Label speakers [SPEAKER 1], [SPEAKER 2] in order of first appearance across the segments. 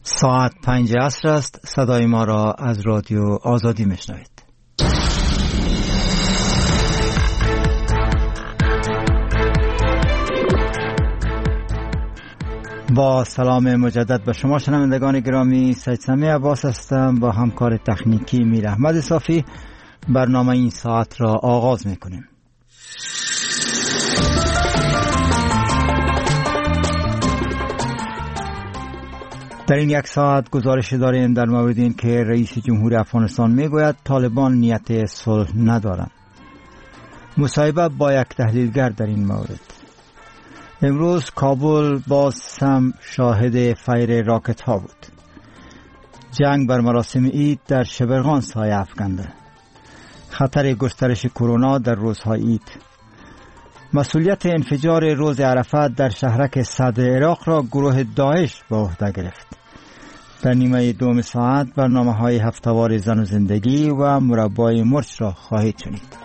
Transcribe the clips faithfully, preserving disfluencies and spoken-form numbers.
[SPEAKER 1] ساعت پنج عصر است. صدای ما را از رادیو آزادی میشنوید. با سلام مجدد به شما شنوندگان گرامی، سید سمیع عباس هستم. با همکار تکنیکی میر احمد صافی برنامه این ساعت را آغاز میکنیم. در این یک ساعت گزارش داریم در مورد این که رئیس جمهور افغانستان میگوید طالبان نیت صلح ندارند. مصاحبه با یک تحلیلگر در این مورد. امروز کابل باز هم شاهد فیر راکت ها بود. جنگ بر مراسم عید در شبرغان سایه افکنده. خطر گسترش کرونا در روزهای عید. مسئولیت انفجار روز عرفات در شهرک صدر عراق را گروه داعش به عهده گرفت. در نیمه دوم ساعت برنامه های هفته‌وار زن و زندگی و مربای مرچ را خواهید شنید.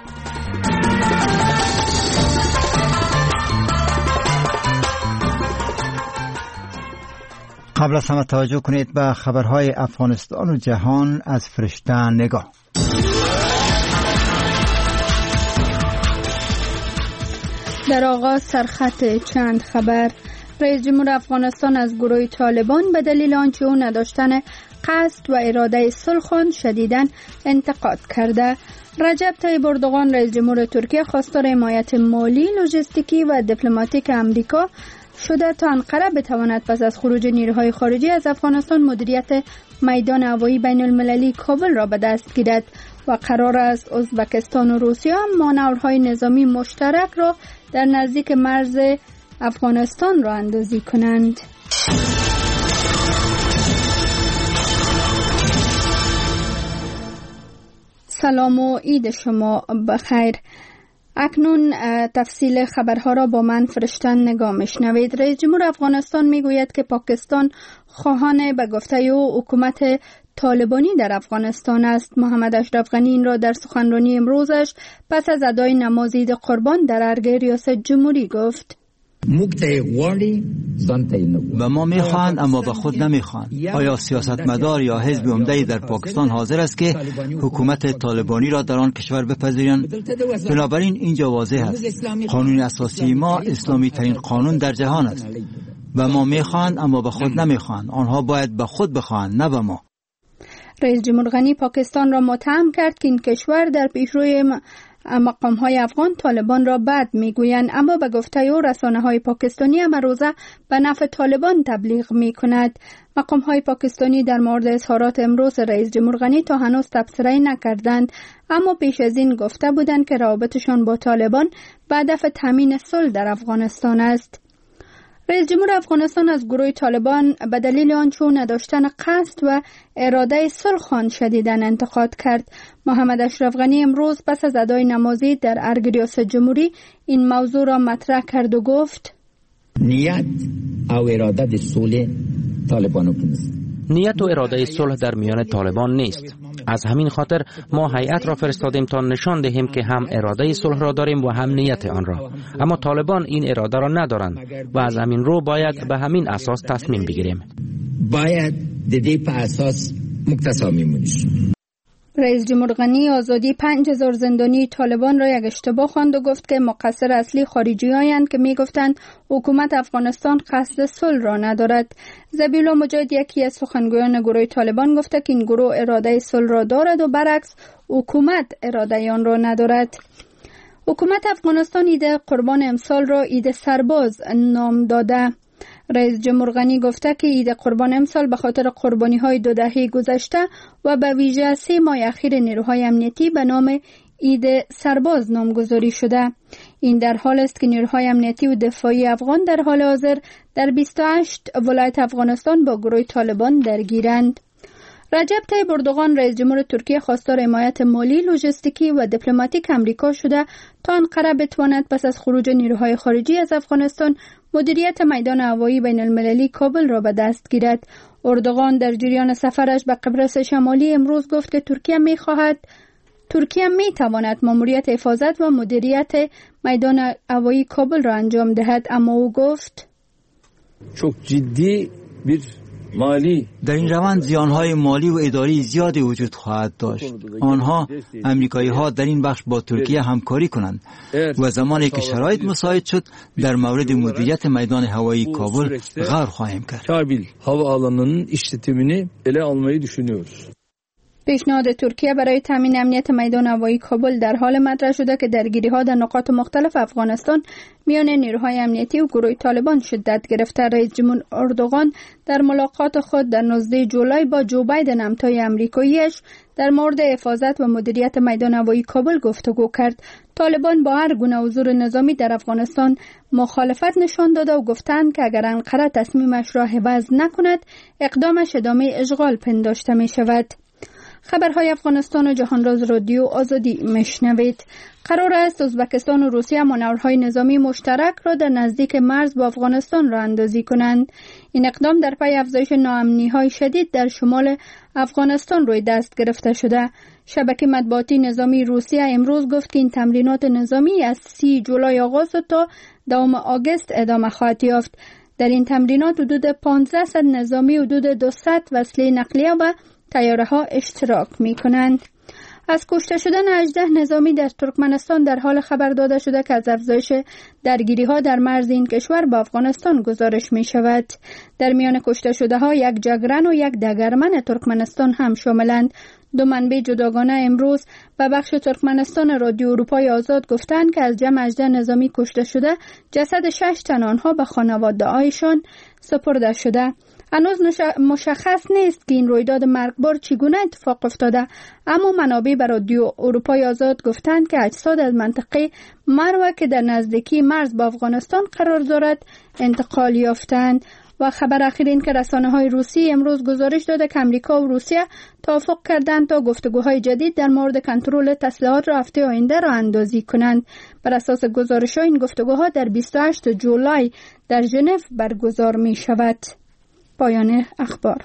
[SPEAKER 1] قبل از همه توجه کنید به خبرهای افغانستان و جهان از فرشته نگاه.
[SPEAKER 2] در آغاز سرخط چند خبر. رئیس جمهور افغانستان از گروه طالبان به دلیل آنچه او نداشتن قصد و اراده صلح شدیداً انتقاد کرده. رجب طیب اردوغان رئیس جمهور ترکیه خواستار حمایت مالی، لوجستیکی و دیپلماتیک امریکا شده تا انقره بتواند پس از خروج نیروهای خارجی از افغانستان مدیریت میدان هوایی بین المللی کابل را به دست گیرد و قرار است ازبکستان و روسیه مانورهای نظامی مشترک را در نزدیک مرز افغانستان را اندازی کنند. سلام و عید شما بخیر. اکنون تفصیل خبرها را با من فرشته نگاه میشنوید. رئیس جمهور افغانستان میگوید که پاکستان خواهان به گفته او حکومت طالبانی در افغانستان است. محمد اشرف غنی این را در سخنرانی امروزش پس از ادای نماز عید قربان در ارگه ریاست جمهوری گفت.
[SPEAKER 1] و ما میخواهند اما به خود نمیخواهند. آیا سیاستمدار یا حزب عمده‌ای در پاکستان حاضر است که حکومت طالبانی را در آن کشور بپذیرند؟ بنابراین اینجا واضح است قانون اساسی ما اسلامی ترین قانون در جهان است و ما میخواهند اما به خود نمیخواهند. آنها باید به خود بخواهند، نه به ما.
[SPEAKER 2] رئیس جمهور غنی پاکستان را متهم کرد که این کشور در پیشروی مقام‌های افغان طالبان را بد میگویند، اما به گفته او رسانه‌های پاکستانی هم روزه به نفع طالبان تبلیغ میکند. مقام‌های پاکستانی در مورد اظهارات امروز رئیس جمهور غنی تا هنوز تبصره نکردند، اما پیش از این گفته بودند که روابطشان با طالبان به هدف تامین صلح در افغانستان است. رئیس جمهور افغانستان از گروه طالبان به دلیل آنچه نداشتن قصد و اراده صلح شدیداً انتقاد کرد. محمد اشرف غنی امروز پس از ادای نماز عید در ارگ ریاست جمهوری این موضوع را مطرح کرد و گفت
[SPEAKER 3] نیت او اراده صلح طالبانو که نیست.
[SPEAKER 4] نیت و اراده صلح در میان طالبان نیست. از همین خاطر ما هیئت را فرستادیم تا نشان دهیم که هم اراده صلح را داریم و هم نیت آن را، اما طالبان این اراده را ندارند و از همین رو باید به همین اساس تصمیم بگیریم.
[SPEAKER 3] باید دیدی په اساس متصامیم باشیم.
[SPEAKER 2] رئیس جمهور غنی آزادی پنج هزار زندانی طالبان را یک اشتباه خواند و گفت که مقصر اصلی خارجی‌هایند که می‌گفتند حکومت افغانستان قصد صلح را ندارد. ذبیحالله مجاهد یکی از سخنگویان گروه طالبان گفته که این گروه اراده صلح را دارد و برعکس حکومت اراده آن را ندارد. حکومت افغانستان عید قربان امسال را عید سرباز نام داده. رئیس جمهور غنی گفته که عید قربان امسال به خاطر قربانی‌های دو دهه گذشته و به ویژه سه ماه اخیر نیروهای امنیتی به نام عید سرباز نامگذاری شده. این در حال است که نیروهای امنیتی و دفاعی افغان در حال حاضر در بیست و هشت ولایت افغانستان با گروه طالبان درگیرند. رجب طیب اردوغان رئیس جمهور ترکیه خواستار حمایت مالی، لوجستیکی و دیپلماتیک امریکا شده تا انقره بتواند پس از خروج نیروهای خارجی از افغانستان مدیریت میدان هوایی بین المللی کابل را به دست گیرد. اردوغان در جریان سفرش به قبرس شمالی امروز گفت که ترکیه می خواهد ترکیه می تواند ماموریت حفاظت و مدیریت میدان هوایی کابل را انجام دهد، اما او گفت
[SPEAKER 5] çok ciddi bir مالی
[SPEAKER 1] در این روند زیانهای مالی و اداری زیادی وجود خواهد داشت. آنها امریکایی ها در این بخش با ترکیه همکاری کنند و زمانی که شرایط مساعد شد در مورد مدیریت میدان هوایی کابل غور خواهیم کرد.
[SPEAKER 5] Kabil havaalanının işletimini ele almayı düşünüyoruz.
[SPEAKER 2] پیشنهاد ترکیه برای تامین امنیت میدان هوایی کابل در حال مطرح شده که درگیری‌ها در نقاط مختلف افغانستان میان نیروهای امنیتی و گروه طالبان شدت گرفته. رئیس جمهور اردوغان در ملاقات خود در نوزدهم جولای با جو بایدن همتای آمریکاییش در مورد حفاظت و مدیریت میدان هوایی کابل گفتگو کرد. طالبان با هر گونه حضور نظامی در افغانستان مخالفت نشان داده و گفتند که اگر انقره تصمیمش را حفظ نکند اقدامش ادامه اشغال پنداشته می شود. خبرهای افغانستان و جهانراز رادیو آزادی مشنوید. قرار است ازبکستان و روسیه مانورهای نظامی مشترک را در نزدیک مرز با افغانستان راه اندازی کنند. این اقدام در پی افزایش ناامنی‌های شدید در شمال افغانستان روی دست گرفته شده. شبکه مطبوعاتی نظامی روسیه امروز گفت که این تمرینات نظامی از سی جولای آغاز تا دوم آگوست ادامه خواهد یافت. در این تمرینات حدود پانزده نظامی، حدود دویست وسیله نقلیه و طیاره ها اشتراک می کنند. از کشته شدن هجده نظامی در ترکمنستان در حال خبر داده شده که از افزایش درگیری ها در مرز این کشور با افغانستان گزارش می شود. در میان کشته شده ها یک جگرن و یک دگرمن ترکمنستان هم شاملند. دو منبع جداگانه امروز به بخش ترکمنستان رادیو اروپای آزاد گفتند که از جمع هجده نظامی کشته شده جسد شش تن آنها به خانواده هایشان سپرده شده. هنوز مشخص نیست که این رویداد مرگبار چگونه اتفاق افتاده، اما منابع به رادیو اروپای آزاد گفتند که اجساد از منطقه مروه که در نزدیکی مرز با افغانستان قرار دارد انتقال یافتند. و خبر اخیر این که رسانه‌های روسی امروز گزارش داده که امریکا و روسیه توافق کردند تا گفتگوهای جدید در مورد کنترل تسلیحات را هفته آینده راه اندازی کنند. بر اساس گزارش‌ها این گفتگوها در بیست و هشتم جولای در ژنو برگزار می شود. پایان اخبار.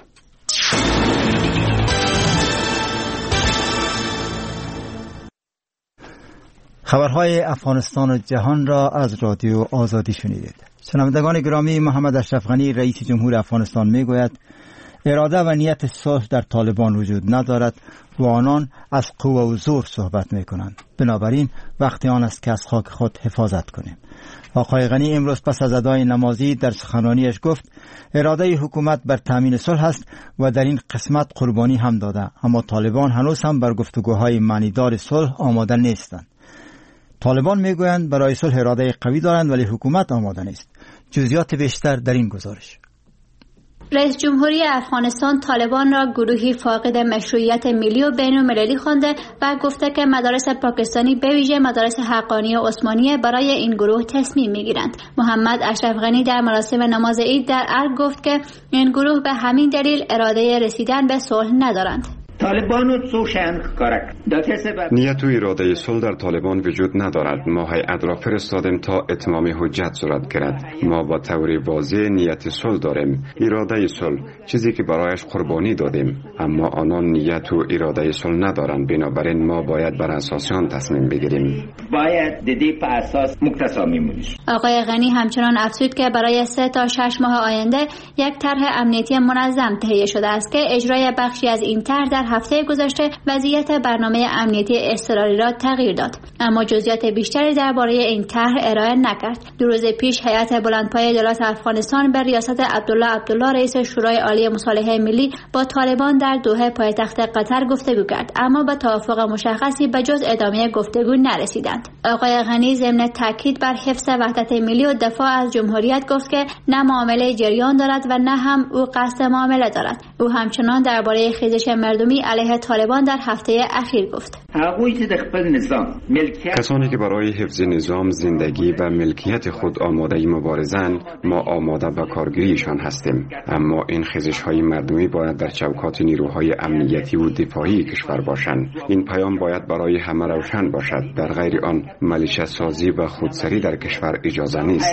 [SPEAKER 1] خبرهای افغانستان و جهان را از رادیو آزادی شنیدید. شنوندگان گرامی، محمد اشرف غنی رئیس جمهور افغانستان میگوید اراده و نیت صلح در طالبان وجود ندارد و آنان از قوه و زور صحبت میکنند. بنابراین وقت آن است که از خاک خود حفاظت کنیم. آقای غنی امروز پس از ادای نمازی در سخنرانیش گفت اراده حکومت بر تامین صلح است و در این قسمت قربانی هم داده، اما طالبان هنوز هم بر گفتگوهای معنیدار صلح آماده نیستند. طالبان میگویند برای صلح اراده قوی دارند ولی حکومت آماده نیست. جزئیات بیشتر در این گزارش.
[SPEAKER 6] رئیس جمهوری افغانستان طالبان را گروهی فاقد مشروعیت ملی و بین المللی خوانده و گفته که مدارس پاکستانی به ویژه مدارس حقانی و عثمانیه برای این گروه تصمیم میگیرند. محمد اشرف غنی در مراسم نماز عید در ارگ گفت که این گروه به همین دلیل اراده رسیدن به صلح ندارند.
[SPEAKER 7] نیت و اراده صلح در طالبان وجود ندارد. ما هیئت را فرستادیم تا اتمام حجت صورت گیرد. ما با طور واضح نیت صلح داریم، اراده صلح، چیزی که برایش قربانی دادیم، اما آنان نیت و اراده صلح ندارند. بنابراین ما باید بر اساس آن تصمیم بگیریم.
[SPEAKER 3] باید دیدی په اساس مختصر میمونیم.
[SPEAKER 6] آقای غنی همچنان افزود که برای سه تا شش ماه آینده یک طرح امنیتی منظم تهیه شده است که اجرای بخشی از این طرح در هفته گذشته وضعیت برنامه امنیتی اضطراری را تغییر داد، اما جزئیات بیشتری درباره این طرح ارائه نکرد. دو روز پیش هیئت بلندپایه دولت افغانستان به ریاست عبدالله عبدالله رئیس شورای عالی مصالحه ملی با طالبان در دوحه پایتخت قطر گفتگو کرد، اما به توافق مشخصی به جز ادامه گفتگو نرسیدند. آقای غنی ضمن تاکید بر حفظ وحدت ملی و دفاع از جمهوریت گفت که نه معامله جریان دارد و نه هم او قصد معامله دارد. او همچنان درباره خیزش مردمی علیه طالبان در هفته اخیر گفت
[SPEAKER 7] کسانی که برای حفظ نظام، زندگی و ملکیت خود آماده مبارزند، ما آماده به کارگیریشان هستیم، اما این خیزش های مردمی باید در چوکات نیروهای امنیتی و دفاعی کشور باشند. این پیام باید برای همه روشن باشد، در غیر آن ملیشه سازی و خودسری در کشور اجازه نیست.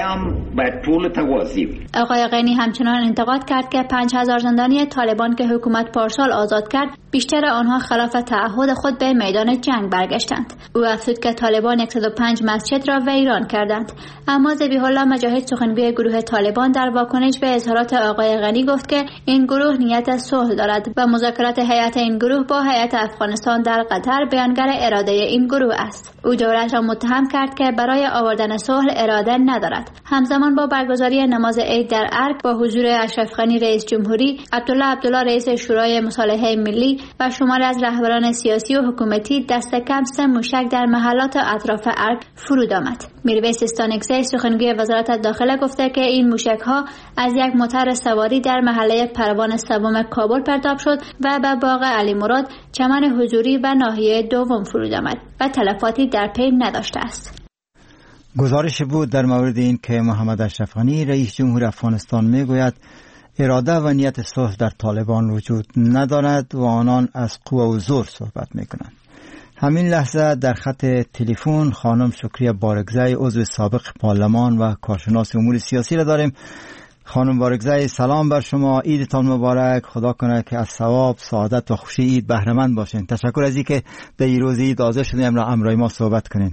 [SPEAKER 6] آقای غنی همچنان انتقاد کرد که پنج هزار زندانی طالبان که حکومت پارسال آزاد کرد بیشتر آنها خلاف تعهد خود به میدان جنگ برگشتند. او افزود که طالبان صد و پنج مسجد را ویران کردند. اما ذبیح الله مجاهد سخنگوی گروه طالبان در واکنش به اظهارات آقای غنی گفت که این گروه نیت صلح دارد و مذاکرات هیئت این گروه با هیئت افغانستان در قطر بیانگر اراده این گروه است. او دولت را متهم کرد که برای آوردن صلح اراده ندارد. همزمان با برگزاری نماز عید در ارگ با حضور اشرف غنی رئیس جمهوری، عبدالله عبدالله رئیس شورای مصالحه ملی و شماری از رهبران سیاسی و حکومتی دست کم سه موشک در محلات اطراف ارگ فرود آمد. میرویس استانکزی سخنگوی وزارت داخله گفته که این موشک ها از یک موتر سواری در محله پروان سوم کابل پرتاب شد و به باغ علی مراد، چمن حضوری و ناحیه دوم فرود آمد و تلفاتی در پی نداشته است.
[SPEAKER 1] گزارش بود در مورد این که محمد اشرف غنی رئیس جمهور افغانستان میگوید اراده و نیت صلح در طالبان وجود ندارد و آنان از قوه و زور صحبت میکنند. همین لحظه در خط تلفن خانم شکریه بارگزی عضو سابق پارلمان و کارشناس امور سیاسی را داریم. خانم بارگزی سلام بر شما، عیدتان مبارک، خدا کنه که از ثواب، سعادت و خوشی عید بهره مند باشین. تشکر از اینکه در این روز عید حاضر شدیم را همراه ما صحبت کنین.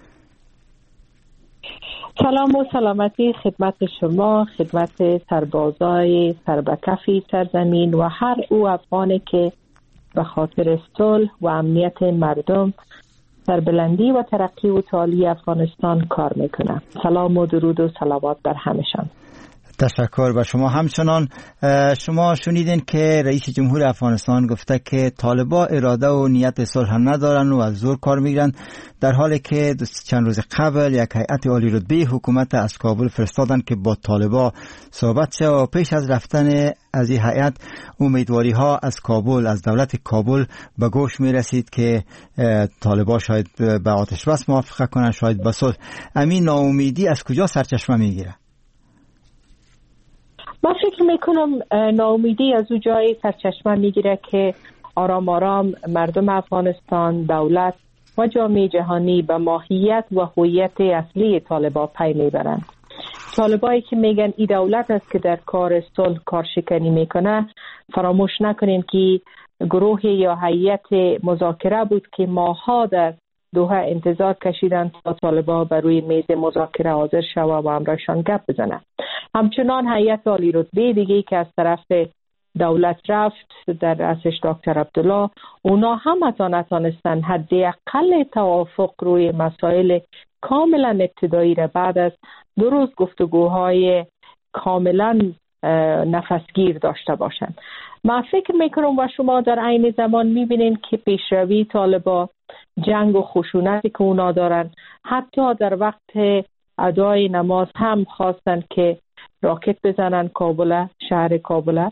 [SPEAKER 8] سلام و سلامتی خدمت شما، خدمت سربازای سربکفی سرزمین و هر او افغانی که به خاطر صلح و امنیت مردم، سربلندی و ترقی و تعالی افغانستان کار میکنه. سلام و درود و صلوات بر همشان.
[SPEAKER 1] تشکر به شما. همچنان شما شنیدین که رئیس جمهور افغانستان گفته که طالبان اراده و نیت صلح ندارن و از زور کار میگیرن، در حالی که چند روز قبل یک هیئت عالی رتبه حکومت از کابل فرستادن که با طالبان صحبت شه و پیش از رفتن از این هیئت امیدواری ها از کابل، از دولت کابل به گوش می رسید که طالبان شاید به آتش بس موافقه کنن، شاید به صلح. امین ناامیدی از کجا سرچشمه میگیره؟
[SPEAKER 8] من فکر میکنم ناامیدی از او جای سرچشمه میگیره که آرام آرام مردم افغانستان، دولت و جامعه جهانی به ماهیت و هویت اصلی طالبان پی میبرند. طالبایی که میگن این دولت است که در کار صلح کارشکنی میکنه، فراموش نکنین که گروه یا هیئت مذاکره بود که ماها در دوحه انتظار کشیدن تا طالبان بر روی میز مذاکره حاضر شوه و همراهشان گپ بزنه. همچنان هیئت عالی رتبه دیگه که از طرف دولت رفت در رأسش دکتر عبدالله، اونا هم حتی نتانستن حداقل توافق روی مسائل کاملا ابتدایی را بعد از دو روز گفتگوهای کاملا نفسگیر داشته باشند. من فکر میکنم و شما در عین زمان میبینین که پیشروی طالبان، جنگ و خشونتی که اونا دارن، حتی در وقت ادای نماز هم خواستن که راکت بزنن کابل، شهر کابل،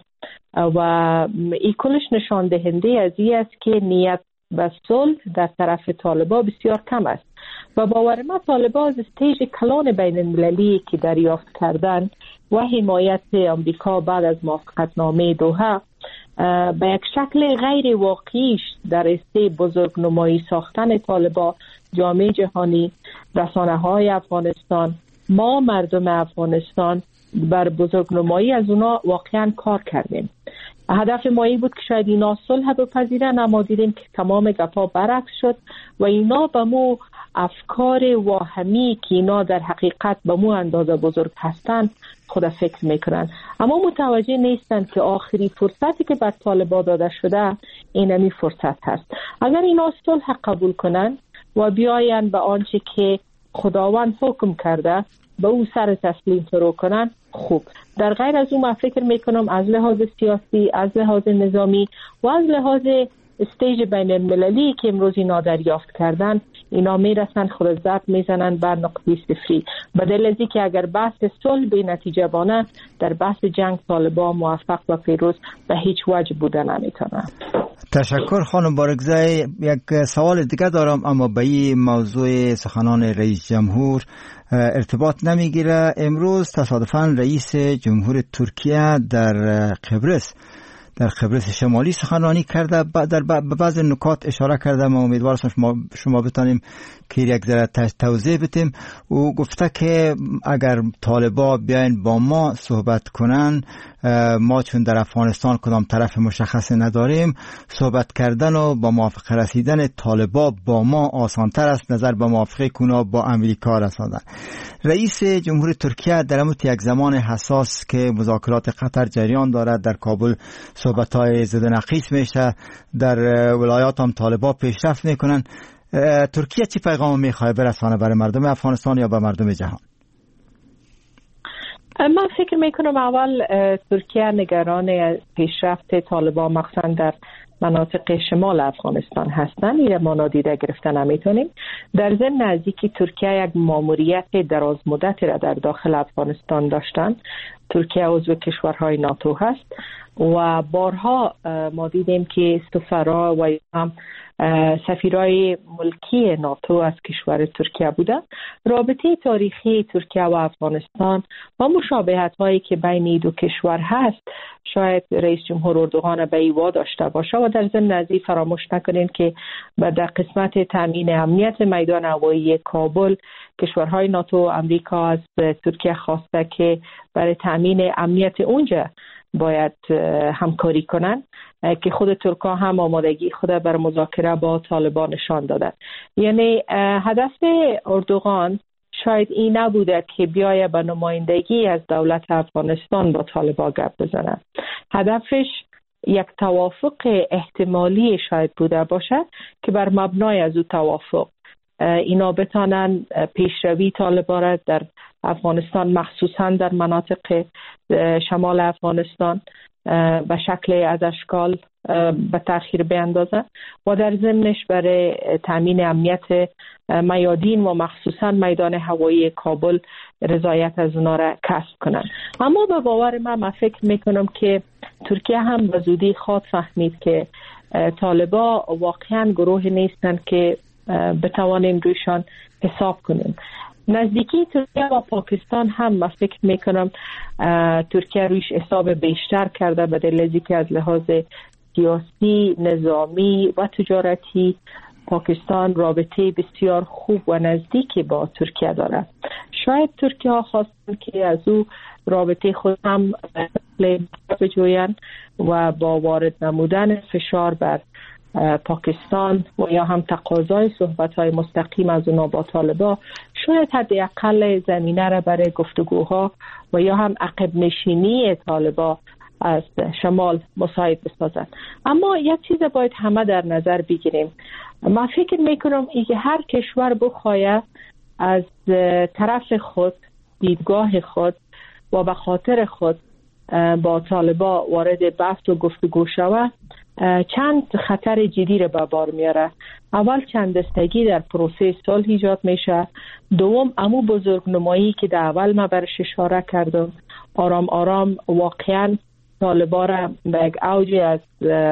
[SPEAKER 8] و این کلش نشان دهنده از این است که نیت به صلح در طرف طالبان بسیار کم است و باور من طالبان از استیج کلان بین المللی که دریافت کردن و حمایت آمریکا بعد از موافقت نامه دوحه به یک شکل غیر واقعیش در استه بزرگ نمایی ساختن طالبان، جامعه جهانی، رسانه های افغانستان، ما مردم افغانستان بر بزرگ نمایی از اونا واقعا کار کردیم. هدف ما این بود که شاید اینا صلح بپذیرن، اما دیدیم که تمام گپا برعکس شد و اینا به مو افکار واهمی که اینا در حقیقت به مو اندازه بزرگ هستند خود فکر میکنن، اما متوجه نیستن که آخری فرصتی که بر طالبان داده شده اینمی فرصت هست. اگر اینا صلح قبول کنن و بیاین به آنچه که خداوند حکم کرده به او سر تسلیم فرو کنن، خوب. در غیر از اون من فکر میکنم از لحاظ سیاسی، از لحاظ نظامی و از لحاظ استیج بین المللی که امروز اینا دریافت کردن، اینا میرسن خرزت میزنن بر نقطه صفری، بدل از که اگر بحث صلح به نتیجه بانه در بحث جنگ طالبان موفق و پیروز به هیچ وجه بودن نمیتونه.
[SPEAKER 1] تشکر خانم بارگزی. یک سوال دیگه دارم اما به این موضوع سخنان رئیس جمهور ارتباط نمیگیره. امروز تصادفاً رئیس جمهور ترکیه در قبرس در قبرس شمالی سخنرانی کرده، در بعض نکات اشاره کرده. ما امیدوار هستم شما, شما بتانیم که یک ذره توضیح بدیم. او گفته که اگر طالبان بیاین با ما صحبت کنن ما چون در افغانستان کدام طرف مشخص نداریم، صحبت کردن و با موافقه رسیدن طالبان با ما آسانتر است نظر به موافقه کونا با امریکا رساندن. رئیس جمهور ترکیه در امت یک زمان حساس که مذاکرات قطر جریان دارد در کابل صحبت‌های زد و نقیص میشه، در ولایات هم طالبان پیشرفت میکنن. ترکیه چی پیغام میخواد برسانه برای مردم افغانستان یا به مردم جهان؟
[SPEAKER 8] من فکر میکنم اول ترکیه نگران پیشرفت طالبان مخصوصا در مناطق شمال افغانستان هستند. این ما نادیده گرفته نمیتونیم. در ضمن نزدیکی ترکیه یک ماموریت دراز مدتی را در داخل افغانستان داشتند. ترکیه عضو کشورهای ناتو هست و بارها ما دیدیم که سفرا و هم سفیرای ملکی ناتو از کشور ترکیه بودند. رابطه تاریخی ترکیه و افغانستان و مشابهت هایی که بین دو کشور هست شاید رئیس جمهور اردوغان به ایوا داشته باشه و در ضمن نزدیک فراموش نکنین که در قسمت تامین امنیت میدان هوایی کابل کشورهای ناتو و امریکا از ترکیه خواسته که برای تامین امنیت اونجا باید همکاری کنن که خود ترکا هم آمادگی خود بر مذاکره با طالبان نشان دادن. یعنی هدف اردوغان شاید این نبوده که بیایه به نمایندگی از دولت افغانستان با طالبان گپ بزنه. هدفش یک توافق احتمالی شاید بوده باشه که بر مبنای از او توافق اینا بتانن پیشروی طالبان را در افغانستان مخصوصا در مناطق شمال افغانستان به شکل از اشکال به تأخیر بیندازن و در ضمنش برای تامین امنیت میادین و مخصوصا میدان هوایی کابل رضایت از اونا را کسب کنن. اما به باور من من فکر میکنم که ترکیه هم به زودی خواهد فهمید که طالبان واقعا گروه نیستن که بتوانیم رویشان حساب کنیم. نزدیکی ترکیه و پاکستان هم من فکر میکنم ترکیه رویش حساب بیشتر کرده به دلیل که از لحاظ سیاسی، نظامی و تجارتی پاکستان رابطه بسیار خوب و نزدیکی با ترکیه داره. شاید ترکیه ها خواستن که از او رابطه خود هم بجوین و با وارد نمودن فشار بر پاکستان و یا هم تقاضای صحبت‌های مستقیم از اونا با طالبان شاید حداقل زمینه را برای گفتگوها و یا هم عقب نشینی طالبان از شمال مساعد بسازن. اما یک چیز باید همه در نظر بگیریم. من فکر میکنم ای که هر کشور بخواهد از طرف خود دیدگاه خود و به خاطر خود با طالبان وارد بحث و گفتگو شود چند خطر جدی را به بار میاره. اول چند دستگی در پروسه صلح ایجاد میشه. دوم امو بزرگنمایی که در اول ما برش اشاره کردم آرام آرام واقعا طالبان را به یک اوج از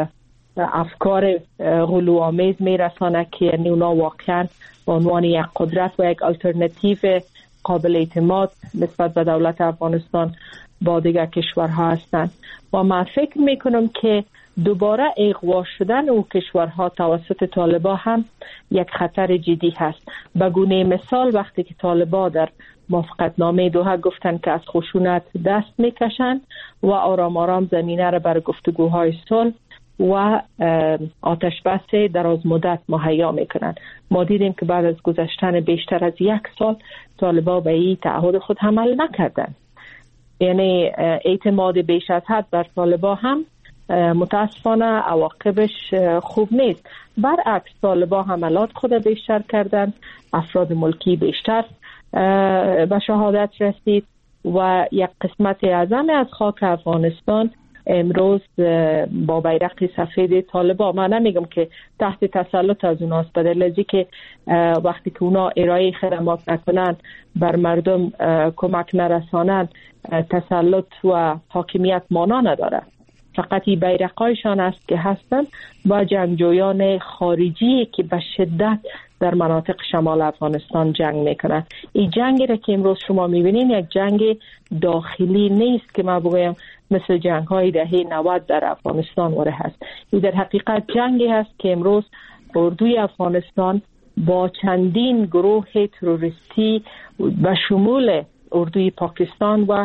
[SPEAKER 8] افکار غلوآمیز میرسانه که یعنی اونا واقعا به عنوان یک قدرت و یک آلترناتیو قابل اعتماد نسبت به دولت افغانستان با دیگر کشورها هستند و من فکر میکنم که دوباره اغوا شدن او کشورها توسط طالبان هم یک خطر جدی هست. به گونه مثال وقتی که طالبان در موافقتنامه دوحه گفتن که از خشونت دست میکشن و آرام آرام زمینه را برای گفتگوهای صلح و آتش بس دراز مدت مهیا میکنن. ما دیدیم که بعد از گذشتن بیشتر از یک سال طالبان به این تعهد خود عمل نکردن. یعنی اعتماد بیش از حد بر طالبان هم متاسفانه عواقبش خوب نیست. برعکس طالبان حملات خود بیشتر کردن، افراد ملکی بیشتر به شهادت رسید و یک قسمت اعظم از خاک افغانستان امروز با بیرق سفید طالبان، من نمیگم که تحت تسلط از اوناست، به دلیل که وقتی که اونا ارائه خدمات نکنن بر مردم کمک نرسانن تسلط و حاکمیت مانا نداره. فقط این بیرقایشان است که هستن با جنگجویان خارجی که به شدت در مناطق شمال افغانستان جنگ میکنن. این جنگی را که امروز شما میبینین یک جنگ داخلی نیست که ما بگویم مثل جنگ های دهه نود در افغانستان وره هست. این در حقیقت جنگی هست که امروز اردوی افغانستان با چندین گروه تروریستی و شمول اردوی پاکستان و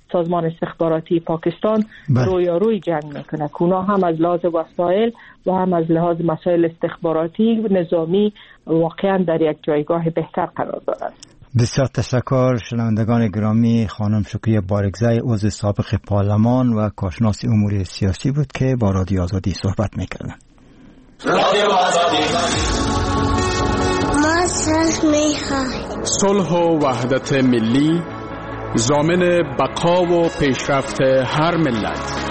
[SPEAKER 8] سازمان استخباراتی پاکستان رویاروی جنگ میکنه. اونا هم از لحاظ وسایل و هم از لحاظ مسائل استخباراتی و نظامی واقعا در یک جایگاه بهتر قرار دارند.
[SPEAKER 1] بسیار تشکر. شنوندگان گرامی، خانم شکریه بارگزی عضو سابق پارلمان و کارشناس امور سیاسی بود که با رادیو آزادی صحبت میکردن.
[SPEAKER 9] رادیو آزادی
[SPEAKER 10] ما صلح میخواهیم.
[SPEAKER 11] صلح و وحدت ملی ضامن بقا و پیشرفت هر ملت.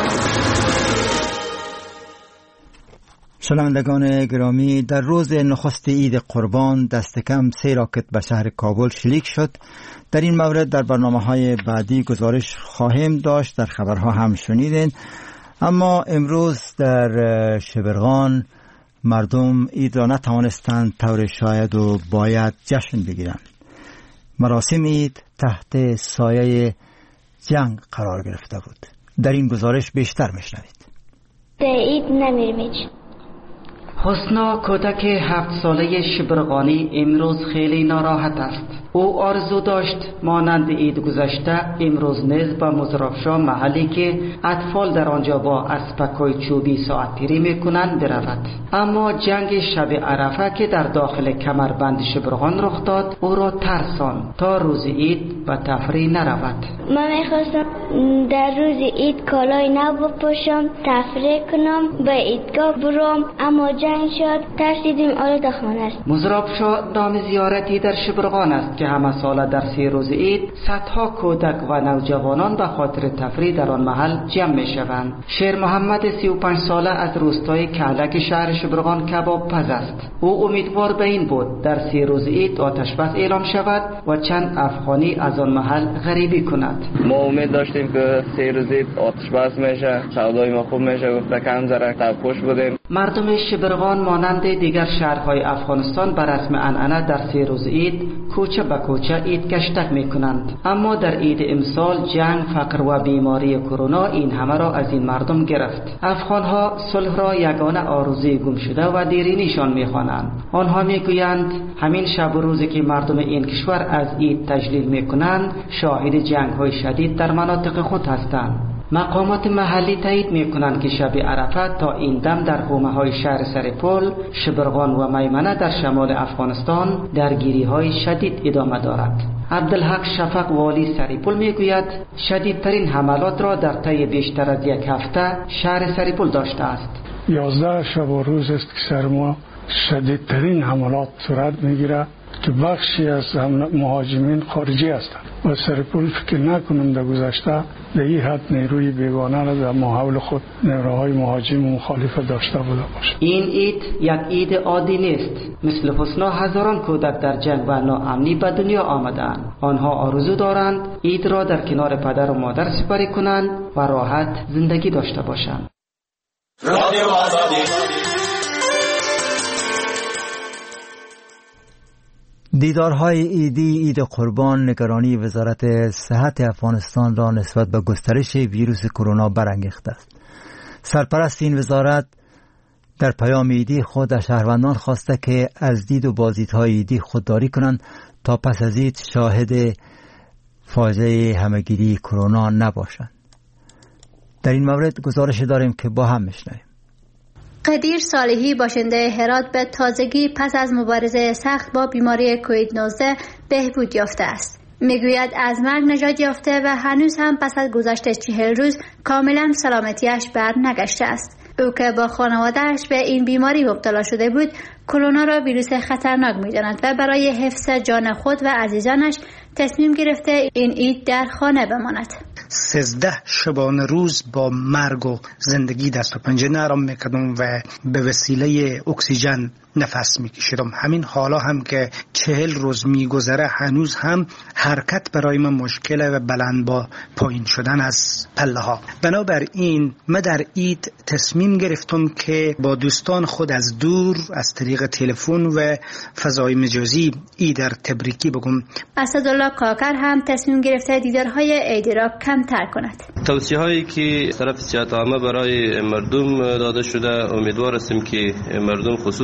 [SPEAKER 1] شنوندگان گرامی، در روز نخست عید قربان دست کم سه راکت به شهر کابل شلیک شد. در این مورد در برنامه‌های بعدی گزارش خواهیم داشت، در خبرها هم شنیدین. اما امروز در شبرغان مردم عید را نتوانستند طور شاید و باید جشن بگیرند. مراسم عید تحت سایه جنگ قرار گرفته بود. در این گزارش بیشتر میشنوید.
[SPEAKER 10] به عید نمیریم.
[SPEAKER 12] حسنا کودک هفت ساله شبرغانی امروز خیلی ناراحت است. او آرزو داشت مانند عید گذشته امروز نیز به مزرافشاه، محلی که اطفال در آنجا با اسبک‌های چوبی ساعت‌گیری می‌کنند برود. اما جنگ شب عرفه که در داخل کمربند شبرغان رخ داد او را ترساند تا روز عید به تفریح نرود.
[SPEAKER 10] من می‌خواستم در روز عید کالای نو بپوشم، تفریح کنم، به عیدگاه برم، اما جنگ شد، ترسیدیم آلوده خانه است.
[SPEAKER 12] مزرافشاه نام زیارتی در شبرغان است که همه ساله در سه روز عید صدها کودک و نوجوانان به خاطر تفریح در آن محل جمع می شوند. شیر محمد سی و پنج ساله از روستای کهلک شهر شبرغان کباب پز است. او امیدوار به این بود در سه روز عید آتش بس اعلام شود و چند افغانی از آن محل غریبی کند.
[SPEAKER 13] ما امید داشتیم که سه روز عید آتش بس میشه، سودای ما خوب میشه، گفته کم زره تب خوش بودیم.
[SPEAKER 12] مردم شبرغان مانند دیگر شهرهای افغانستان بر رسم عنعنه در سه روز عید کوچه به کوچه عید گشتک می کنند. اما در عید امسال جنگ، فقر و بیماری کرونا این همه را از این مردم گرفت. افغانها صلح را یگانه آرزوی گم شده و دیرینیشان می خوانند. آنها می گویند همین شب و روزی که مردم این کشور از عید تجلیل می کنند شاهد جنگ های شدید در مناطق خود هستند. مقامات محلی تایید می کنند که شب عرفه تا این دم در حومه های شهر سرپل، شبرغان و میمنه در شمال افغانستان درگیری های شدید ادامه دارد. عبدالحق شفق والی سرپل می گوید شدیدترین حملات را در طی بیشتر از یک هفته شهر سرپل داشته است.
[SPEAKER 14] یازده شب و روز است که سر ما شدیدترین حملات صورت می گیرد که بخشی از مهاجمین خارجی هستند و سرپل فکر نکنم در گذشته در این حد نیروی بیگانه را در ماحول خود نیروهای مهاجم و مخالف داشته بوده باشد.
[SPEAKER 12] این عید یک عید عادی نیست. مثل حسنا هزاران کودک در جنگ و ناامنی به دنیا آمدند. آنها آرزو دارند عید را در کنار پدر و مادر سپری کنند و راحت زندگی داشته باشند.
[SPEAKER 9] رادیو آزادی.
[SPEAKER 1] دیدارهای عیدی عید قربان نگرانی وزارت صحت افغانستان را نسبت به گسترش ویروس کرونا برانگیخته است. سرپرست این وزارت در پیام عیدی خود از شهروندان خواسته که از دید و بازدیدهای عیدی خودداری کنند تا پس از عید شاهد فاجعه همهگیری کرونا نباشند. در این مورد گزارش داریم که با هم میشنویم.
[SPEAKER 6] قدیر صالحی باشنده هرات به تازگی پس از مبارزه سخت با بیماری کووید نوزده بهبود یافته است. میگوید از مرگ نجات یافته و هنوز هم پس از گذشت چهل روز کاملا سلامتیش بر نگشته است. او که با خانواده‌اش به این بیماری مبتلا شده بود، کرونا را ویروس خطرناک می‌داند و برای حفظ جان خود و عزیزانش تصمیم گرفته این عید در خانه بماند.
[SPEAKER 15] سیزده شبانه روز با مرگ و زندگی دست و پنجه نرم میکردم و به وسیله اکسیژن نفس میکشیدم. همین حالا هم که چهل روز میگذره هنوز هم حرکت برای من مشکله و بلند با پایین شدن از پله ها. بنابراین من در عید تصمیم گرفتم که با دوستان خود از دور از طریق تلفن و فضای مجازی عید در تبریکی بگم.
[SPEAKER 6] اسدالله کاکر هم تصمیم گرفته دیدارهای عیدی را کمتر کند.
[SPEAKER 16] توصیه هایی که طرف صحت عامه برای مردم داده شده، امیدوار هستیم که مردم خصوصا در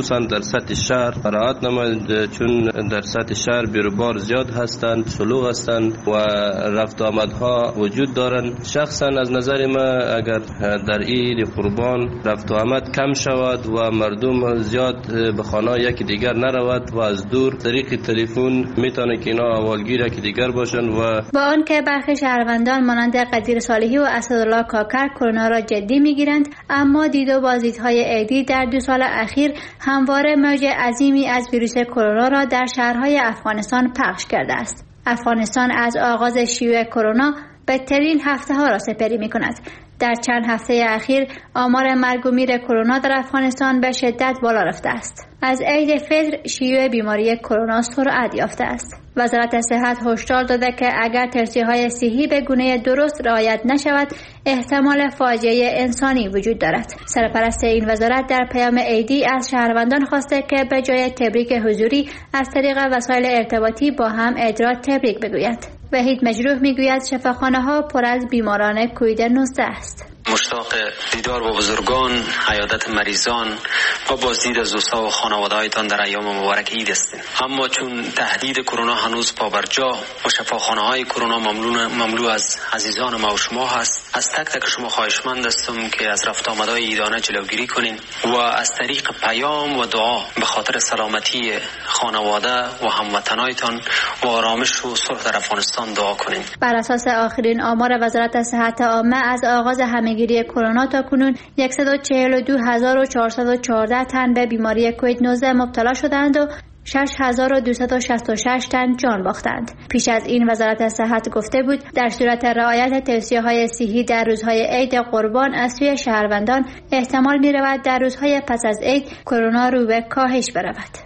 [SPEAKER 16] سطح شهر فراعت نماید، چون در سطح شهر بیروبار زیاد هستند، شلوغ هستند و رفت آمدها وجود دارند. شخصا از نظر ما اگر در عید قربان رفت آمد کم شود و مردم زیاد به خانه یکی دیگر نرود و از دور طریق تلفن میتونه که اینا اولگیر یکی دیگر باشند. و
[SPEAKER 6] با آنکه برخی شهروندان مانند قدیر صالحی و اسدالله کاکر کرونا را جدی میگیرند، اما دید و بازدیدهای عیدی در دو سال اخیر همواره موج عظیمی از ویروس کرونا را در شهرهای افغانستان پخش کرده است. افغانستان از آغاز شیوع کرونا بدترین هفته ها را سپری می کند. در چند هفته اخیر آمار مرگ و میر کرونا در افغانستان به شدت بالا رفته است. از عید فطر شیوع بیماری کرونا سرعت یافته است. وزارت صحت هشدار داده که اگر توصیه‌های صحی به گونه درست رعایت نشود، احتمال فاجعه انسانی وجود دارد. سرپرست این وزارت در پیام عیدی از شهروندان خواسته که به جای تبریک حضوری از طریق وسایل ارتباطی با هم ادرا تبریک بگوید. وحید مجروح میگوید شفاخانه‌ها پر از بیماران کووید نوزده است.
[SPEAKER 17] مشتاق دیدار با بزرگان، عیادت مریضان و بازدید از دوستا و خانواده‌هایتان در ایام مبارک عید هستیم. اما چون تهدید کرونا هنوز پابرجا و شفاخانه‌های کرونا مملو مملو از عزیزان ما و شما هست، از تک تک شما خواهشمند هستم که از رفت آمدهای عیدانه جلوگیری کنین و از طریق پیام و دعا به خاطر سلامتی خانواده و هموطنایتان و آرامش و صلح در افغانستان دعا کنین.
[SPEAKER 6] بر اساس آخرین آمار وزارت صحت عامه از آغاز همهگیری کرونا تا کنون صد و چهل و دو هزار و چهارصد و چهارده تن به بیماری کووید نوزده مبتلا شدند و شش هزار و دویست و شصت و شش تن جان باختند. پیش از این وزارت صحت گفته بود در صورت رعایت توصیه‌های صحی در روزهای عید قربان از سوی شهروندان احتمال می‌رود در روزهای پس از عید کرونا رو به کاهش برود.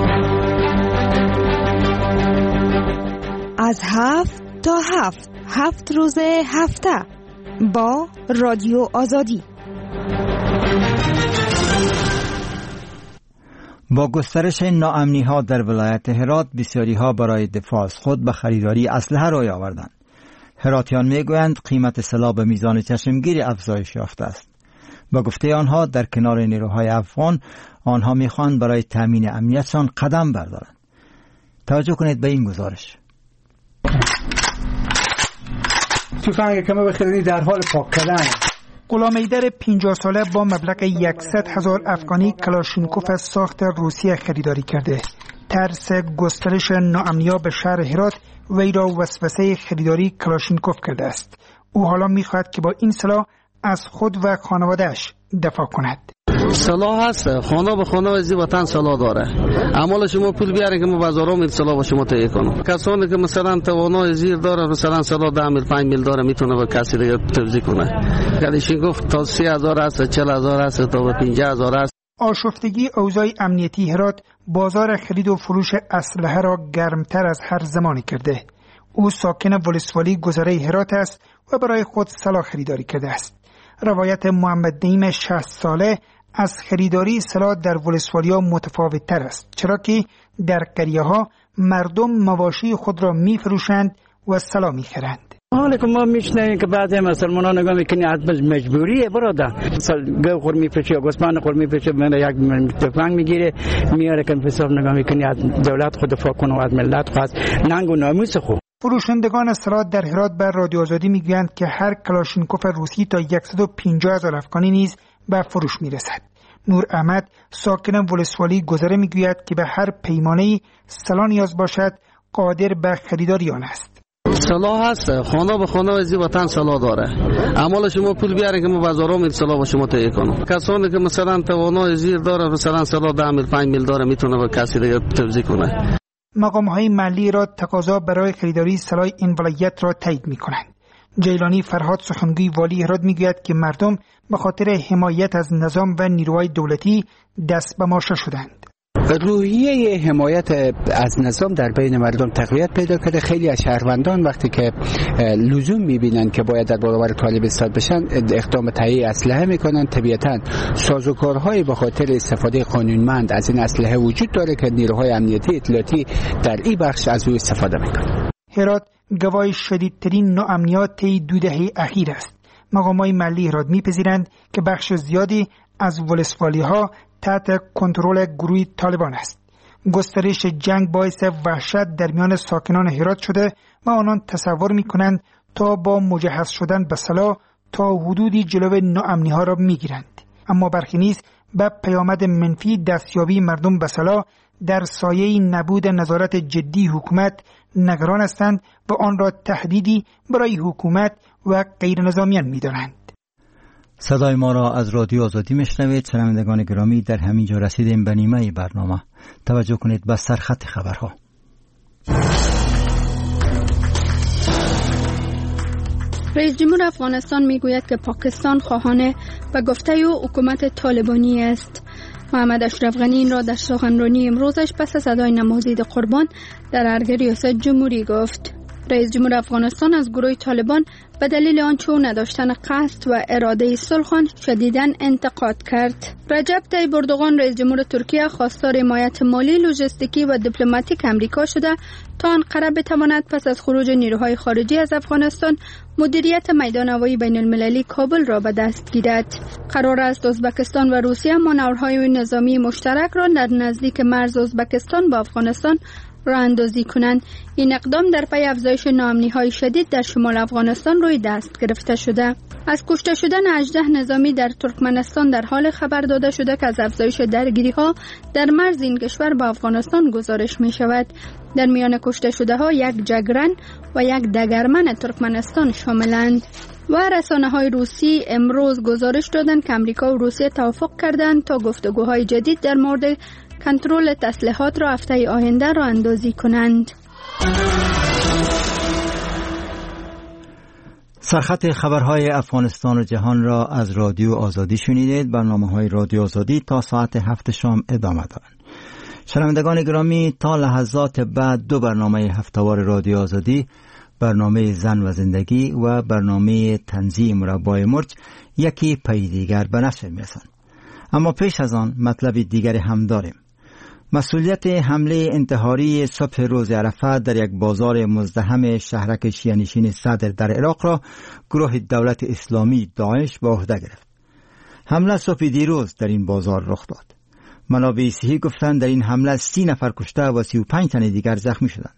[SPEAKER 18] از هفت تا هفت هفت روز هفته با رادیو آزادی.
[SPEAKER 1] با گسترش ناامنی ها در ولایت هرات، بسیاری ها برای دفاع از خود به خریداری اسلحه روی آوردند. هراتیان میگویند قیمت سلاح به میزان چشمگیری افزایش یافته است. با گفته آنها در کنار نیروهای افغان، آنها میخواهند برای تامین امنیتشان قدم بردارند. توجه کنید به این گزارش.
[SPEAKER 19] تفنگ کمه بخیرنی در حال پاک کردن. غلام ایدر پنجاه ساله با مبلغ صد هزار افغانی کلاشینکوف از ساخت روسیه خریداری کرده. ترس گسترش ناامنی‌ها به شهر هرات وی را وسوسه خریداری کلاشینکوف کرده است. او حالا می‌خواهد که با این سلاح از خود و خانواده‌اش دفاع کند.
[SPEAKER 20] سلاح هست، خانه به خانه از وطن سلاح داره. اما شما پول بیارین که ما بازارام این سلاح با شما تهیه کنم. کسانی که مثلا توانای زیر داره، مثلا سلاح ده میل پنج میل داره، میتونه به کسی دیگه توزیع کنه. کلاشینکوف تا سی هزار است، چهل هزار است، تا به پنجاه هزار است.
[SPEAKER 19] آشفتگی اوضاع امنیتی هرات بازار خرید و فروش اسلحه را گرمتر از هر زمانی کرده. او ساکن ولسوالی گذره هرات است و برای خود سلاح خریداری کرده است. روایت محمد نعیم شصت ساله از خریداری سلاح در ولسوالیا متفاوت تر است، چرا که در قریه ها مردم مواشی خود را می فروشند و سلاح می خرند.
[SPEAKER 21] حالا که ما میشنیم که بعضی مسلمانان نگاه میکنی حتما مجبوریه برادر گو خور میفروشه یا گوسفند خور میفروشه، من یک تفنگ میگیره میاره که حساب نگاه میکنی دولت خود دفاع کنه و از ملت خواست ننگ و ناموس خود.
[SPEAKER 19] فروشندگان سلاح در هرات بر رادیو آزادی میگویند که هر کلاشینکوف روسی تا صد و پنجاه هزار افغانی نیز به فروش میرسد. نور احمد ساکن ولسوالی گذره میگوید که به هر پیمانه‌ای سلاح نیاز باشد قادر به خریداری آن است.
[SPEAKER 20] سلاح هست، خانه به خانه از وطن سلاح داره. اما شما پول بیارین که ما بازارام این سلاح با شما تهیه کنم. کسانی که مثلا توانای زیر داره، مثلا سلاح ده میل پنج میل داره، میتونه به کسی دیگه توزیع کنه.
[SPEAKER 19] مقام‌های محلی را تقاضا برای خریداری سلاح این ولایت را تایید می‌کنند. جیلانی فرهاد سخنگوی والی هرات میگوید که مردم به خاطر حمایت از نظام و نیروهای دولتی دست به ماشه شدند.
[SPEAKER 22] روحیه حمایت از نظام در بین مردم تقویت پیدا کرده. خیلی از شهروندان وقتی که لزوم میبینن که باید در برابر طالب ایستاد بشن اقدام تهیه اسلحه میکنن. طبیعتاً سازوکارهای به خاطر استفاده قانونمند از این اسلحه وجود داره که نیروهای امنیتی اطلاعاتی در این بخش از او استفاده میکنن.
[SPEAKER 19] هرات گواه شدیدترین ناامنیات طی دو دهه اخیر است. مقامات محلی هرات میپذیرند که بخش زیادی از ولسوالی‌ها تحت کنترل گروه طالبان است. گسترش جنگ باعث وحشت در میان ساکنان هرات شده و آنان تصور می‌کنند تا با مجهز شدن به سلاح تا حدودی جلو ناامنی‌ها را می‌گیرند. اما برخی نیز به پیامد منفی دستیابی مردم به سلاح در سایه نبود نظارت جدی حکومت نگران هستند و آن را تهدیدی برای حکومت و غیر نظامیان می‌دانند.
[SPEAKER 1] صدای ما را از رادیو آزادی میشنوید. شنوندگان گرامی، در همین جا رسیدیم به نیمه برنامه. توجه کنید به سرخط خبرها.
[SPEAKER 2] رئیس جمهور افغانستان میگوید که پاکستان خواهان و گفته او حکومت طالبانی است. محمد اشرف غنی این را در سخنرانی امروزش پس از صدای نمازید قربان در ارگ ریاست جمهوری گفت. رئیس جمهور افغانستان از گروه طالبان به دلیل آنچه نداشتن قصد و اراده صلح شدیداً انتقاد کرد. رجب طیب اردوغان رئیس جمهور ترکیه خواستار حمایت مالی، لوجستیکی و دیپلماتیک امریکا شده تا آنقره بتواند پس از خروج نیروهای خارجی از افغانستان مدیریت میدان هوایی بین المللی کابل را به دست گیرد. قرار است ازبکستان و روسیه مانورهای نظامی مشترک را در نزدیک مرز ازبکستان با افغانستان راه اندازی کنند. این اقدام در پی افزایش ناامنی‌های شدید در شمال افغانستان روی دست گرفته شده. از کشته شدن هجده نظامی در ترکمنستان در حال خبر داده شده که از افزایش درگیری‌ها در مرز این کشور با افغانستان گزارش می‌شود. در میان کشته شده‌ها یک جگرن و یک دگرمن ترکمنستان شاملند. و رسانه‌های روسی امروز گزارش دادند که امریکا و روسیه توافق کردند تا گفتگوهای جدید در مورد کنترل تسلیحات را هفته آینده راه اندازی کنند.
[SPEAKER 1] سرخط خبرهای افغانستان و جهان را از رادیو آزادی شنیدید. برنامه‌های رادیو آزادی تا ساعت هفت شام ادامه دارند. شنوندگان گرامی، تا لحظات بعد دو برنامه هفته‌وار رادیو آزادی، برنامه زن و زندگی و برنامه تنزیه مربای مرج، یکی پی دیگر به نشر می‌رسند. اما پیش از آن مطلب دیگری هم داریم. مسئولیت حمله انتحاری صبح روز عرفه در یک بازار مزدحم شهرک شیعه‌نشین صدر در عراق را گروه دولت اسلامی داعش به عهده گرفت. حمله صبح دیروز در این بازار رخ داد. منابع صحی گفتند در این حمله سی نفر کشته و سی و پنج تن دیگر زخمی شدند.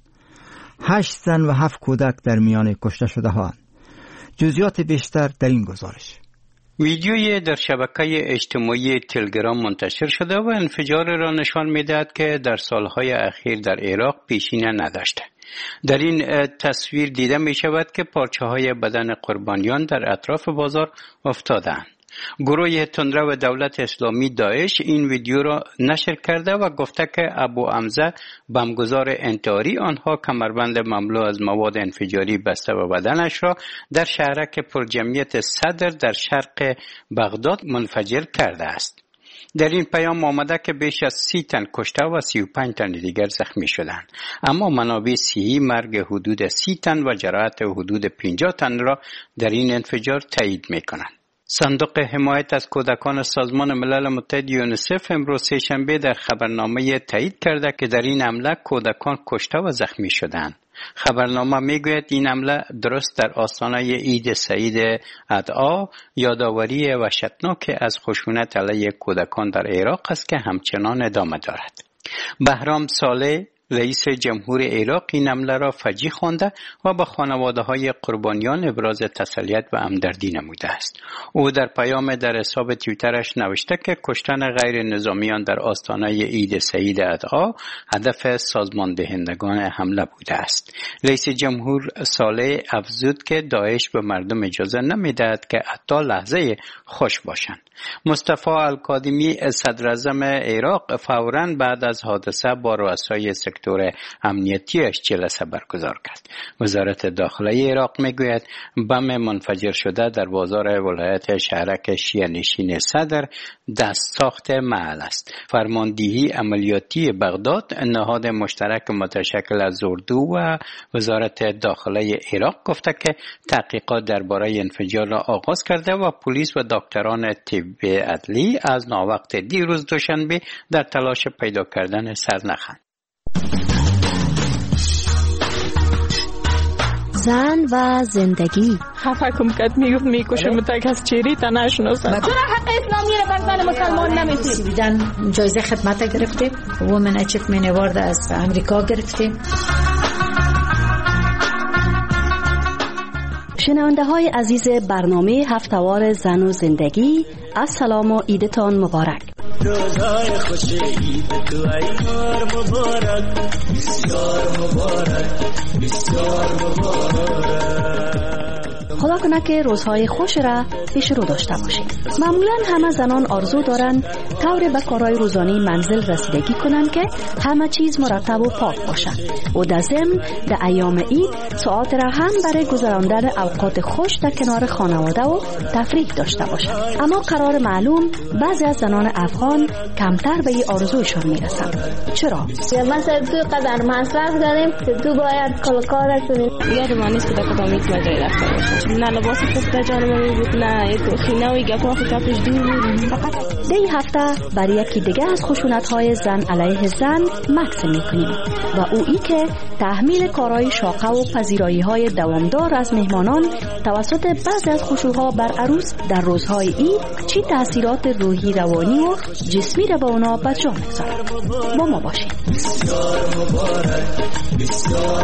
[SPEAKER 1] هشت زن و هفت کودک در میان کشته شده ها اند. جزئیات بیشتر در این گزارش.
[SPEAKER 4] ویدیویی در شبکه اجتماعی تلگرام منتشر شده و انفجار را نشان می‌دهد که در سالهای اخیر در عراق پیشینه نداشته. در این تصویر دیده می‌شود که پارچه‌های بدن قربانیان در اطراف بازار افتاده‌اند. گروه تندرو دولت اسلامی داعش این ویدیو را نشر کرده و گفته که ابو حمزه بمبگذار انتحاری آنها کمربند مملو از مواد انفجاری بسته و بدنش را در شهرک پرجمعیت صدر در شرق بغداد منفجر کرده است. در این پیام آمده که بیش از سی تن کشته و سی و پنج تن دیگر زخمی شدند، اما منابع صحی مرگ حدود سی تن و جراحت حدود پنجاه تن را در این انفجار تایید می‌کنند. صندوق حمایت از کودکان سازمان ملل متحد یونیسف امروز سه‌شنبه در خبرنامه تایید کرده که در این حمله کودکان کشته و زخمی شدند. خبرنامه میگوید این حمله درست در آستانه عید سعید ادعا یادآوری وحشتناک از خشونت علیه کودکان در عراق است که همچنان ادامه دارد. بهرام صالح رئیس جمهور عراق این حمله را فجیع خوانده و به خانواده‌های قربانیان ابراز تسلیت و همدردی نموده است. او در پیام در حساب توییترش نوشته که کشتن غیر نظامیان در آستانه عید سعید ادعا هدف سازمان دهندگان حمله بوده است. رئیس جمهور صالح افزود که داعش به مردم اجازه نمی‌دهد که حتی لحظه خوش باشند. مصطفی الکاظمی صدر اعظم عراق فوراً بعد از حادثه با رؤسای سکتور امنیتیش جلسه برگزار کرد. وزارت داخلی عراق میگوید بم منفجر شده در بازار ولایت شهرک شیعه‌نشین صدر دست ساخت محل است. فرماندهی عملیاتی بغداد نهاد مشترک متشکل از اردو و وزارت داخلی عراق گفته که تحقیقات درباره انفجار را آغاز کرده و پلیس و دکتران طب عدلی از ناوقت دیروز دوشنبه در تلاش پیدا کردن سرنخند.
[SPEAKER 5] زن و زندگی
[SPEAKER 23] خفه کم کد میگفت میکشم تا کس چیری تا نشناسم.
[SPEAKER 5] چرا حق
[SPEAKER 3] اسلامی را بر زن مسلمان نمیتیم.
[SPEAKER 5] سویدن جایزه خدمت گرفته، وومن اچیومنت اوارد از امریکا گرفته.
[SPEAKER 23] شنونده های عزیز برنامه هفتوار زن و زندگی، السلام و عیدتان مبارک.
[SPEAKER 24] روزای خوش عید تو ایار مبارک، بسیار مبارک، بسیار مبارک.
[SPEAKER 23] خدا کنه که روزهای خوش را پیش رو داشته باشید. معمولا همه زنان آرزو دارند طور به کارهای روزانه منزل رسیدگی کنند که همه چیز مرتب و پاک باشد و در ضمن در ایام عید ساعات را هم برای گذراندن اوقات خوش در کنار خانواده و تفریح داشته باشند. اما قرار معلوم بعضی از زنان افغان کمتر به این آرزویشان میرسند. چرا؟
[SPEAKER 10] مثلا تو قدر مصرف داریم که تو باید کل کار کنیم.
[SPEAKER 3] یادم نیست که در کدام یک مجال رفته باشم. نه لباس خوب در جان من بود، نه یک خینه و گپا خود کفش دور بود.
[SPEAKER 23] فقط دی هفته برای یکی دیگه از خشونت‌های زن علیه زن مکس می‌کنیم و او ای که تحمیل کارهای شاقه و پذیرایی‌های دوامدار از مهمانان توسط بعضی از خشوها بر عروس در روزهای عید چی تاثیرات روحی، روانی و جسمی را به اونا بر جا می‌گذارد. با ما باشید.
[SPEAKER 24] بسیار مبارک، بسیار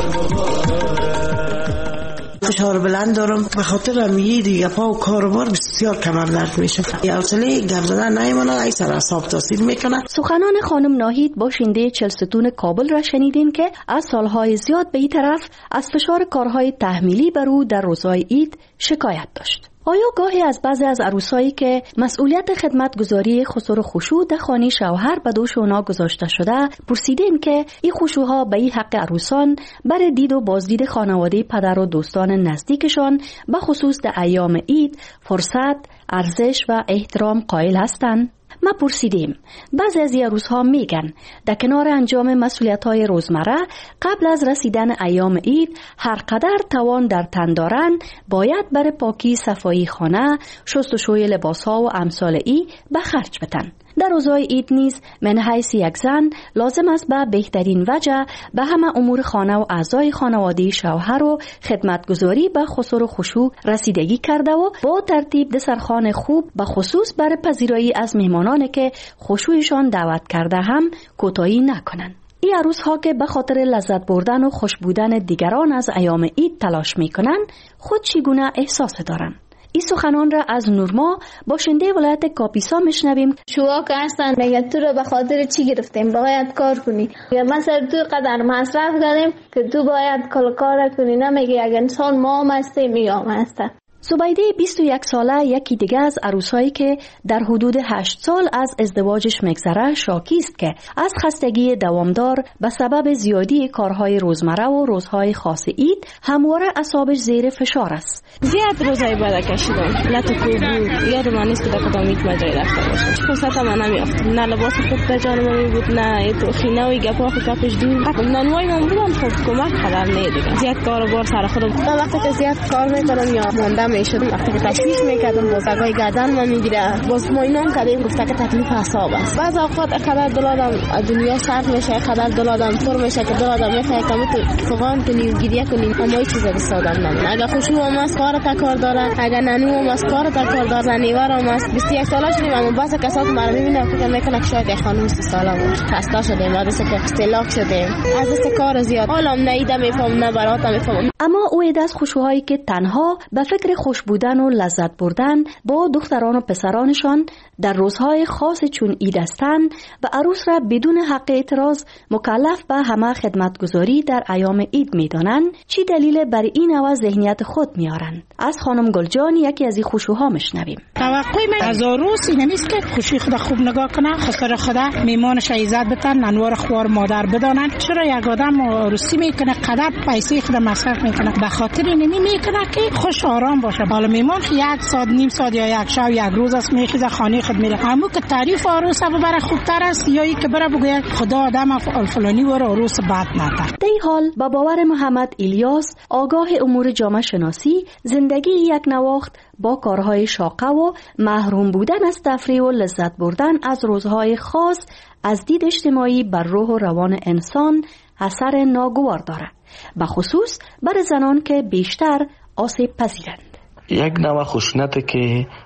[SPEAKER 24] مبارک.
[SPEAKER 25] فشار بلند دارم، به خاطر میگی دیگه پا و کاروبار بسیار کمر درد میشه. حوصله گپ زدن نمیمونه، ای سر اعصاب تاثیر میکنه.
[SPEAKER 23] سخنان خانم ناهید باشنده چلستون کابل را شنیدین که از سالهای زیاد به این طرف از فشار کارهای تحمیلی بر او در روزهای عید شکایت داشت. آیا گاهی از بعضی از عروسایی که مسئولیت خدمتگزاری خسر و خشوع در خانه شوهر به دوش اونا گذاشته شده پرسیدین که این خشوعها به این حق عروسان برای دید و بازدید خانواده پدر و دوستان نزدیکشان به خصوص در ایام عید فرصت، ارزش و احترام قائل هستند؟ ما پرسیدیم. بعضی از عروس‌ها میگن در کنار انجام مسئولیت‌های روزمره قبل از رسیدن ایام عید هر قدر توان در تن دارند باید برای پاکی صفایی خانه، شستشوی لباس‌ها و امثال ای به خرج بدن. در روزهای عید نیز من حیث یک زن لازم است به بهترین وجه به همه امور خانه و اعضای خانواده شوهر و خدمتگزاری به خسر و خشوع رسیدگی کرده و با ترتیب دسترخوان خوب به خصوص برای پذیرایی از مهمانانی که خشوعشان دعوت کرده هم کوتاهی نکنند. این عروس‌ها که به خاطر لذت بردن و خوش بودن دیگران از ایام عید تلاش می‌کنند خود چگونه احساس دارند؟ این سخنان را از نورما باشنده ولایت کاپیسا میشنویم.
[SPEAKER 10] شما که هستن میگه تو رو به خاطر چی گرفتیم باید کار کنی، یا مثلا تو قدر مصرف داریم که تو باید کل کار کنی، نمیگه اگه انسان ما هسته میام هسته.
[SPEAKER 23] زبیده بیست و یک ساله یکی دیگه از عروسایی که در حدود هشت سال از ازدواجش میگذره شاکی است که از خستگی دوامدار به سبب زیادی کارهای روزمره و روزهای خاص عید همواره اعصابش زیر فشار است.
[SPEAKER 3] زیاد روزای بعد کشیدم، لطو کوبو یادم نیست که در کدام یک مجال رفته باشم. فرصت من نمیافتم، نه لباس خوب در جان من بود، نه تو خینه و گپا خود کفش دور. حتی نانوای من بودم خب کمک خبر نمیدیدم. زیاد کاروبار سر خودم. وقتی که زیاد کار میکنم یا ماندم میشدم، وقتی که تشویش میکردم بازگاه گردن من میگیره، باز ما اینام کردیم گفته که تکلیف حساب است. بعض اوقات قدر دلادم دنیا سرد میشه، قدر دلادم پر میشه که دلادم میخواد کمی فقان کنیم گریه کنیم، اما هیچ چیزی دستادم نمیاد. اگه خشوع هم از کار تا کار داره، اگه ننو هم از کار تا کار داره، نیوار هم از بیست و یک ساله شدیم، اما بعض کسات ما رو میبینم فکر میکنه که شاید خانم سی ساله باشه، خسته شدیم، بعدش که استلاک شدیم از دست کار زیاد، حالم نیده میفهم نه برات میفهم.
[SPEAKER 23] اما او از خشوعایی که تنها به فکر خوش بودن و لذت بردن با دختران و پسرانشان در روزهای خاص چون عید هستند و عروس را بدون حق اعتراض مکلف به همه خدمتگزاری در ایام عید میدانند، چی دلیل بر این نوع ذهنیت خود میارند؟ از خانم گلجان یکی از این خشوعها میشنویم.
[SPEAKER 26] توقع من از عروس این نیست که خوشی خدا خوب نگاه کنه، خسر خدا میمانش عزت بتن، ننوار خوار مادر بدانن. چرا یک آدم عروسی میکنه قدر پیسه خدا مصرف میکنه؟ به خاطر این میکنه که خوش آرام باشه. حالا میمان که یک ساعت نیم ساعت یا یک شب یک روز است میخیزه خانه خود میره، اما که تعریف عروس ببره خوبتر است یا ای که بره بگه خدا آدم الفلانی و عروس بد نکرد.
[SPEAKER 23] در این حال با باور محمد الیاس آگاه امور جامعه شناسی، زندگی یک نواخت با کارهای شاقه و محروم بودن از تفریح و لذت بردن از روزهای خاص از دید اجتماعی بر روح و روان انسان اثر ناگوار دارد، به خصوص برای زنان که بیشتر آسیب پذیرند.
[SPEAKER 27] یک نوع خشونت که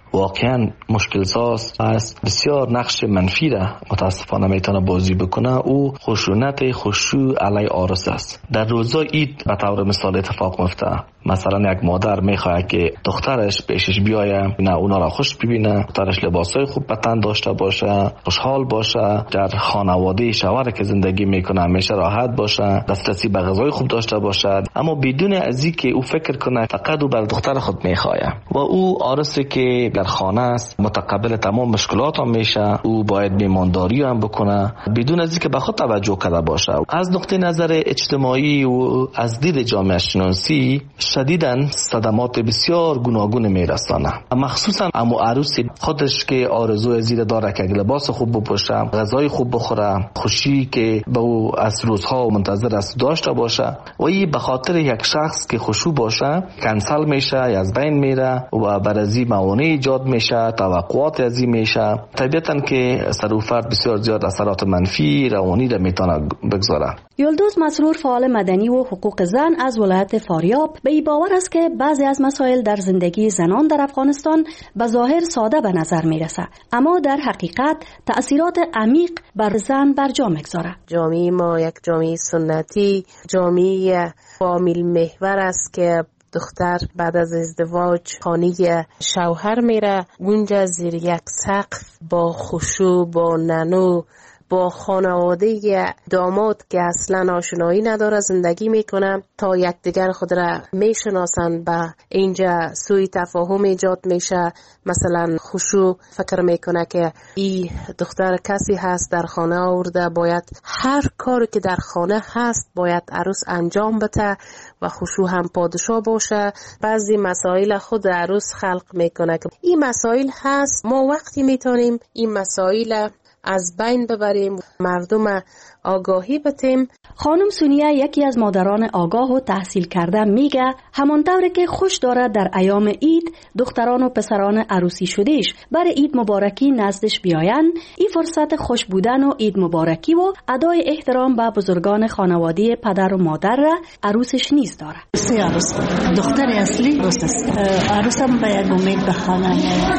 [SPEAKER 7] واقعا مشکل ساز است، بسیار نقش منفی را متاسفانه میتونه بازی بکنه. او خشونت خشوع علی عروس است. در روزای عید به طور مثال اتفاق میفته، مثلا یک مادر میخواد که دخترش پیشش بیایه، نه اونا را خوش ببینه، دخترش لباسای خوب به تن داشته باشه، خوشحال باشه، در خانواده شوهر که زندگی میکنه همیشه راحت باشه، دسترسی به غذای خوب داشته باشد، اما بدون از اینکه او فکر کنه فقط او بر دختر خود میخواد. و او عروسی که در خانه است متقبل تمام مشکلات هم میشه، او باید میمانداری هم بکنه بدون از اینکه به خود توجه کرده باشه. از نقطه نظر اجتماعی و از دید جامعه شناسی شدیداً صدمات بسیار گوناگون میرسانه، مخصوصا امو عروسی خودش که آرزوی زیر داره که لباس خوب بپوشه، غذای خوب بخوره، خوشی که به او از روزها منتظر است داشته باشه، و این به خاطر یک شخص که خوشو باشه کنسل میشه، از بین میره و برازی موانع ایجاد میشه، توقعات ازی میشه. طبیعتاً که سر و فرد بسیار زیاد اثرات منفی روانی را میتونه بگذاره.
[SPEAKER 23] یلدوز مسرور فعال مدنی و حقوق زن از ولایت فاریاب به این باور است که بعضی از مسائل در زندگی زنان در افغانستان به ظاهر ساده به نظر میرسه، اما در حقیقت تأثیرات عمیق بر زن بر جا میگذاره.
[SPEAKER 8] جامعه ما یک جامعه سنتی، جامعه فامیل محور است که دختر بعد از ازدواج خانه شوهر میره، اونجا زیر یک سقف با خشوع، با ننو، با خانواده داماد که اصلا آشنایی نداره زندگی میکنه تا یکدیگر خود را میشناسن. به اینجا سوء تفاهم ایجاد میشه. مثلا خشوع فکر میکنه که این دختر کسی هست در خانه آورده، باید هر کاری که در خانه هست باید عروس انجام بده و خشوع هم پادشاه باشه. بعضی مسائل خود عروس خلق میکنه که این مسائل هست، ما وقتی میتونیم این مسائل از بین ببریم، مردم آگاهی بتیم.
[SPEAKER 23] خانم سونیا یکی از مادران آگاه و تحصیل کرده میگه همانطور که خوش دارد در ایام عید دختران و پسران عروسی شدهش برای عید مبارکی نزدش بیاین، این فرصت خوش بودن و عید مبارکی و ادای احترام به بزرگان خانواده پدر و مادر را عروسش نیز داره.
[SPEAKER 11] سی عروس دختر اصلی دوست است. عروسم به یک امید به خانه،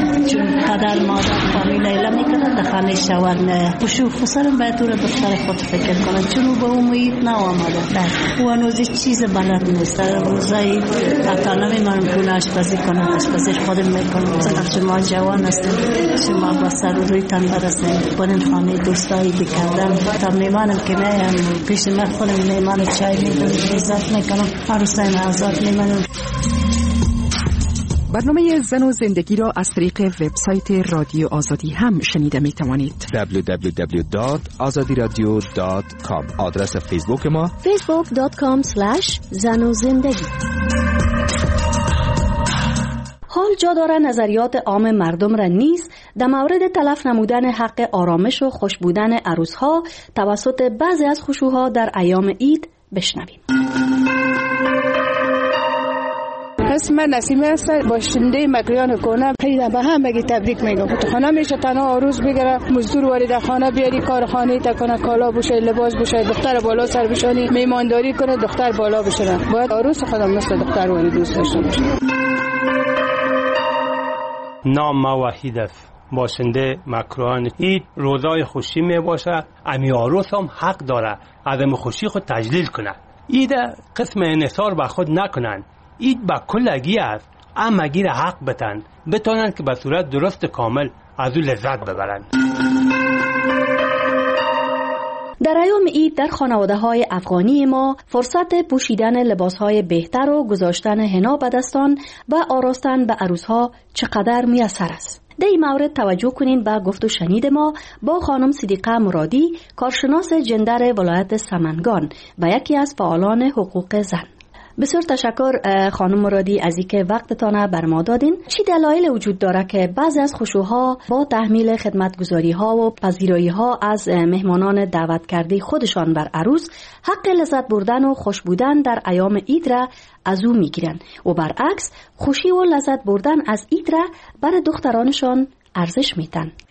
[SPEAKER 11] چون پدر مادر فامیل ایلا میکنه در خانه شوهر نه خوشو خسرم باید تو را دختر خود فکر کنه، چون او به امید نه آمده و هنوز چیز بلد نیست. روزایی حتی نمیمانم که آشپزی کنه، آشپزی خودم میکنم. مثلا شما جوان هستیم، شما با سر و روی تن برسیم برین خانه دوستایی بکردم تا میمانم که نه پیش من خودم میمانم چای میکنم، عزت میکنم، عروسای آزاد میمانم.
[SPEAKER 18] برنامه زن و زندگی را از طریق وبسایت رادیو آزادی هم شنیده می توانید.
[SPEAKER 12] دبلیو دبلیو دبلیو دات آزادی رادیو دات کام. آدرس فیسبوک ما
[SPEAKER 23] فیسبوک دات کام اسلش زن و زندگی. حال جا داره نظریات عام مردم را نیز در مورد تلف نمودن حق آرامش و خوش بودن عروسها توسط بعضی از خشوعها در ایام عید بشنویم.
[SPEAKER 13] اسم نسیمه است، باشنده مکریان کنه. پیدا به هم بگی تبریک میگم. تو خانه میشه تنها عروس بگیره، مزدور وارد خانه بیاری، کار خانه تا کنه، کالا بوشه، لباس بوشه، دختر بالا سر بشانی، میمانداری کنه، دختر بالا بشه. باید عروس خودم مثل دختر وارد دوست داشته باشه.
[SPEAKER 14] نام ما وحید است، باشنده مکروان. این روزای خوشی می باشه، امی عروس هم حق داره عدم خوشی خود تجلیل کنه. ایده قسم انحصار به خود نکنن. اید با کلگی است، اما گیر حق بتن بتونن که به صورت درست کامل از او لذت ببرن.
[SPEAKER 23] در ایام عید در خانواده های افغانی ما فرصت پوشیدن لباس های بهتر و گذاشتن حنا به دستان و آراستن به عروسها چقدر میسر است. در این مورد توجه کنین به گفت و شنید ما با خانم صدیقه مرادی، کارشناس جندر ولایت سمنگان و یکی از فعالان حقوق زن. بسیار تشکر خانم مرادی از اینکه وقتتان بر ما دادین. چی دلایل وجود داره که بعضی از خشوعها با تحمیل خدمتگزاری ها و پذیرایی ها از مهمانان دعوت کرده خودشان بر عروس حق لذت بردن و خوش بودن در ایام عید را از او میگیرن و برعکس خوشی و لذت بردن از عید را بر دخترانشان ارزش میدن؟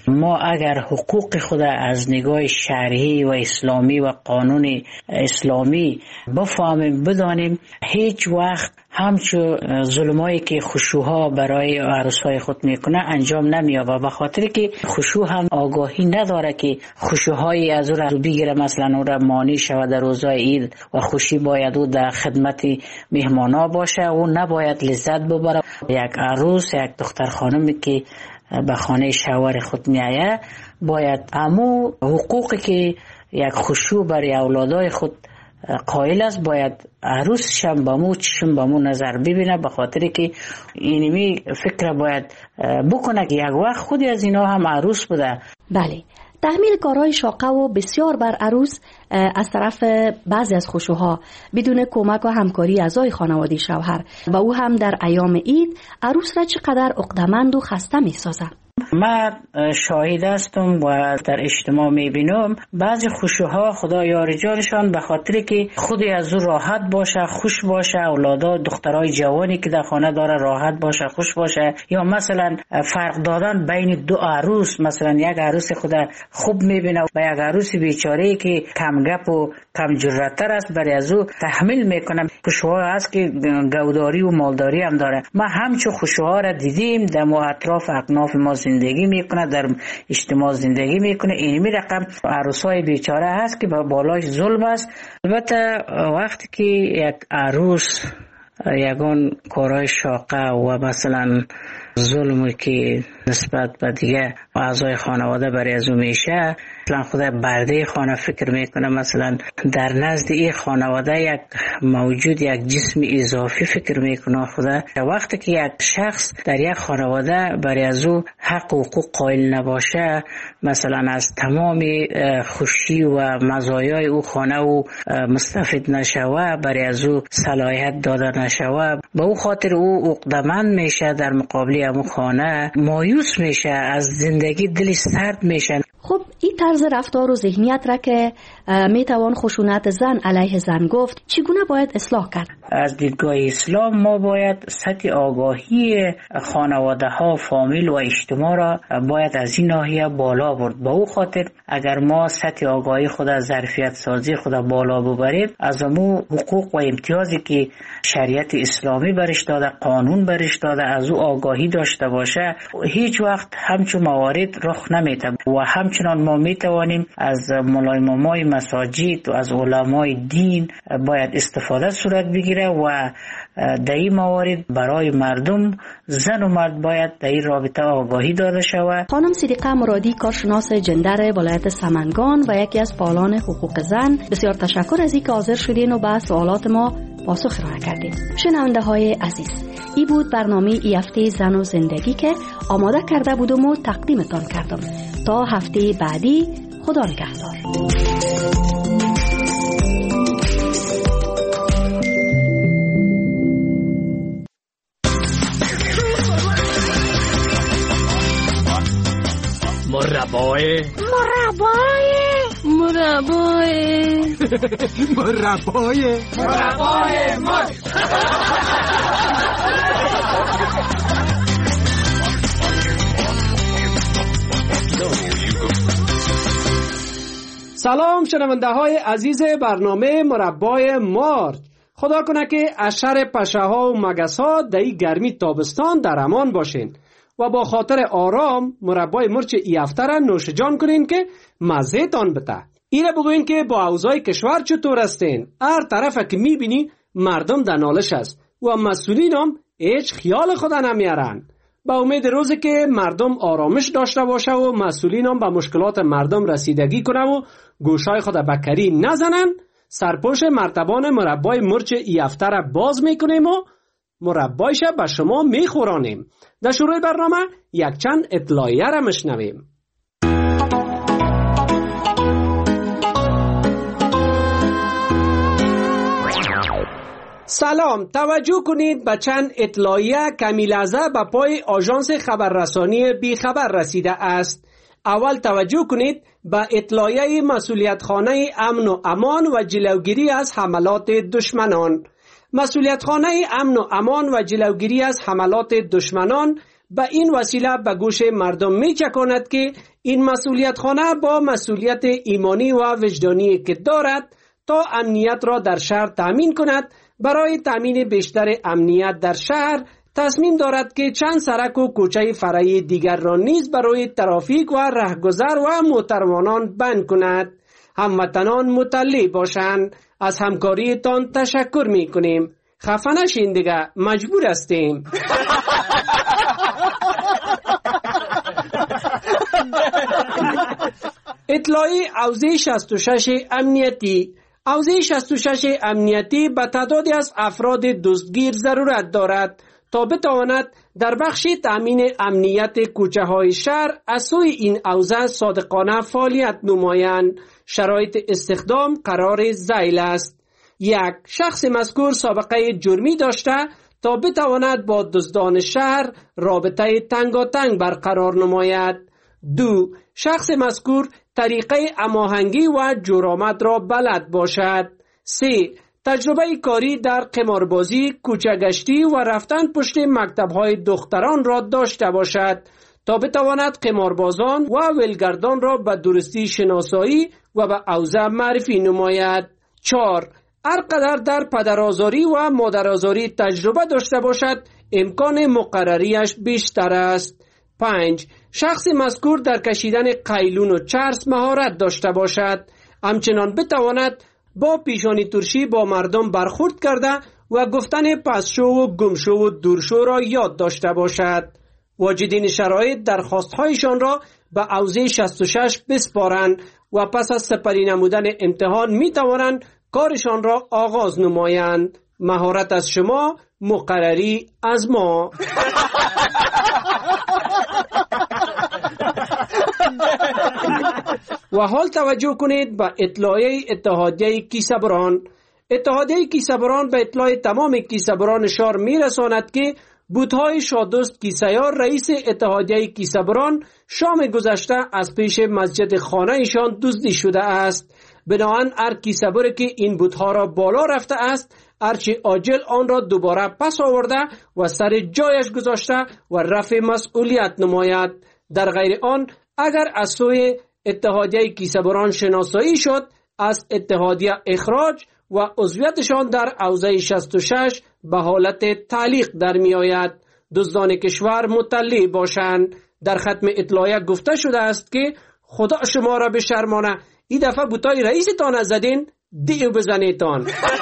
[SPEAKER 5] ما اگر حقوق خود از نگاه شرعی و اسلامی و قانون اسلامی بفهمیم بدانیم، هیچ وقت همچو ظلمایی که خشوها برای عروسای خود میکنه انجام نمیابه، به خاطر که خشوع هم آگاهی نداره که خشوهای از او را بگیره، مثلا او را مانع شود در روزای عید و خوشی باید او در خدمت مهمانا باشه، او نباید لذت ببره. یک عروس، یک دختر خانمی که به خانه شوهر خود میایه باید امو حقوقی که یک خشوع برای اولادای خود قائل است، باید عروس شم بامو چشم بامو نظر ببینه، به خاطر که اینمی فکر باید بکنه که یک وقت خودی از اینا هم عروس بوده.
[SPEAKER 23] بله، تحمیل کارهای شاقه و بسیار بر عروس از طرف بعضی از خشوها بدون کمک و همکاری اعضای خانواده شوهر و او هم در ایام عید عروس را چقدر عقده‌مند و خسته می‌سازه.
[SPEAKER 5] من شاهد هستم و در اجتماع میبینم بعضی خشوها خدا یار جانشان به خاطر که خودی از او راحت باشه، خوش باشه، اولادا دخترای جوانی که در خانه داره راحت باشه، خوش باشه، یا مثلا فرق دادن بین دو عروس، مثلا یک عروس خدا خوب میبینه و یک عروس بیچاره که کم گپ و کم جرأت‌تر است برای از او تحمل میکنه. خشوها هست که گوداری و مالداری هم داره. ما همچو خشوها را دیدیم در اطراف اکناف ما زندگی میکنه، در اجتماع زندگی میکنه. اینمی رقم عروسای بیچاره هست که با بالاش ظلم است. البته وقتی که یک عروس یگان کارهای شاقه و مثلا ظلمی که نسبت به دیگه اعضای خانواده برای از او میشه، مثلا خدا برده خانه فکر میکنه، مثلا در نزد این خانواده یک موجود، یک جسم اضافی فکر میکنه خدا. وقتی که یک شخص در یک خانواده برای از او حق و حقوق قائل نباشه، مثلا از تمام خوشی و مزایای او خانه او مستفید نشوه، برای از او صلاحیت داده نشوه، به او خاطر او عقده‌مند میشه، در مقابل امو خانه مایوس میشه، از زندگی دلش سرد میشه.
[SPEAKER 23] خب این طرز رفتار و ذهنیت را که میتوان خشونت زن علیه زن گفت، چگونه باید اصلاح کرد؟
[SPEAKER 5] از دیدگاه اسلام ما باید سطح آگاهی خانواده ها، فامیل و اجتماع را باید از این ناحیه بالا برد. با او خاطر اگر ما سطح آگاهی خود از ظرفیت سازی خود بالا ببریم، از امو حقوق و امتیازی که شریعت اسلامی برش داده، قانون برش داده، از او آگاهی داشته باشه، هیچ وقت همچون موارد رخ نمیده. و همچنان ما میتوانیم از مولای مامای مساجد و از علمای دین باید استفاده صورت بگیره و در این موارد برای مردم، زن و مرد باید در این رابطه آگاهی داده شود.
[SPEAKER 23] خانم صدیقه مرادی، کارشناس جندر ولایت سمنگان و یکی از فعالان حقوق زن، بسیار تشکر از اینکه حاضر شدین و به سوالات ما پاسخ ارائه کردین. شنونده های عزیز، این بود برنامه ای هفته زن و زندگی که آماده کرده بودم و تقدیمتان کردم. تا هفته بعدی، خدا نگهدار.
[SPEAKER 24] مربای
[SPEAKER 6] مربای مربای
[SPEAKER 24] مربای مربای مار.
[SPEAKER 9] سلام شنونده های عزیز برنامه مربای مارچ. خدا کنه که از شر پشه ها و مگس ها در این گرمی تابستان در امان باشین و با خاطر آرام مربای مرچ ای هفته را نوش جان کنین که مزه تان بده. اینه بگوین که با اوضاع کشور چطور هستین؟ هر طرف که میبینی مردم در نالش است و مسئولین هم هیچ خیال خدا نمیارن. با امید روزی که مردم آرامش داشته باشه و مسئولین هم به مشکلات مردم رسیدگی کنه و گوشای خود بکری نزنن، سرپوش مرتبان مربای مرچ ای هفته را باز میکنیم و مربایش به شما میخورانیم. در شروع برنامه یک چند اطلاعیه را مشنویم. سلام، توجه کنید به چند اطلاعیه کمی لحظه به پای آژانس خبررسانی بی خبر رسیده است. اول توجه کنید به اطلاعیه مسئولیت خانه امن و امان و جلوگیری از حملات دشمنان. مسئولیت خانه امن و امان و جلوگیری از حملات دشمنان به این وسیله به گوش مردم می چکاند که این مسئولیت خانه با مسئولیت ایمانی و وجدانی که دارد تا امنیت را در شهر تأمین کند. برای تأمین بیشتر امنیت در شهر تصمیم دارد که چند سرک و کوچه فرعی دیگر را نیز برای ترافیک و رهگذر و موتروانان بند کند. هموطنان مطلع باشند. از همکاریتان تشکر می کنیم. خفه نشین دیگه، مجبور هستیم. اطلاعی حوزه شصت و شش امنیتی. حوزه شصت و شش امنیتی به تعدادی از افراد دزدگیر ضرورت دارد تا بتواند در بخش تأمین امنیت کوچه های شهر از سوی این حوزه صادقانه فعالیت نمایند. شرایط استخدام قرار ذیل است. یک، شخص مذکور سابقه جرمی داشته تا بتواند با دزدان شهر رابطه تنگاتنگ برقرار نماید. دو، شخص مذکور طریقه هماهنگی و جرآمد را بلد باشد. سه، تجربه کاری در قماربازی، کوچه‌گشتی و رفتن پشت مکتب‌های دختران را داشته باشد تا بتواند قماربازان و ولگردان را به درستی شناسایی و به حوزه معرفی نماید. چهار، هر قدر در پدرآزاری و مادرآزاری تجربه داشته باشد امکان مقرریش بیشتر است. پنج، شخص مذکور در کشیدن قیلون و چرس مهارت داشته باشد. همچنان بتواند با پیشانی ترشی با مردم برخورد کرده و گفتن پسشو و گمشو و دورشو را یاد داشته باشد. واجدین شرایط درخواستهایشان را به حوزه شصت و شش بسپارند و پس از سپری نمودن امتحان می توانند کارشان را آغاز نمایند. مهارت از شما، مقرری از ما. و حال توجه کنید به اطلاعیه اتحادیه کیسه‌بران. اتحادیه کیسه‌بران به اطلاع تمام کیسه‌بران شهر می رساند که بودهای شادوست کیسیار رئیس اتحادیه کیسه‌بران شام گذشته از پیش مسجد خانه ایشان دزدی شده است. بنابراین هر کیسه‌بر که این بودها را بالا رفته است هرچی عاجل آن را دوباره پس آورده و سر جایش گذاشته و رفع مسئولیت نماید. در غیر آن اگر از سوی اتحادیه کیسه‌بران شناسایی شد از اتحادیه اخراج و عضویتشان در حوزه شصت و شش به حالت تعلیق در می آید. دزدان کشور مطلع باشند. در ختم اطلاعیه گفته شده است که خدا شما را بشرمانه، این دفعه بوتای رئیستان زدین، دیو بزنیتان.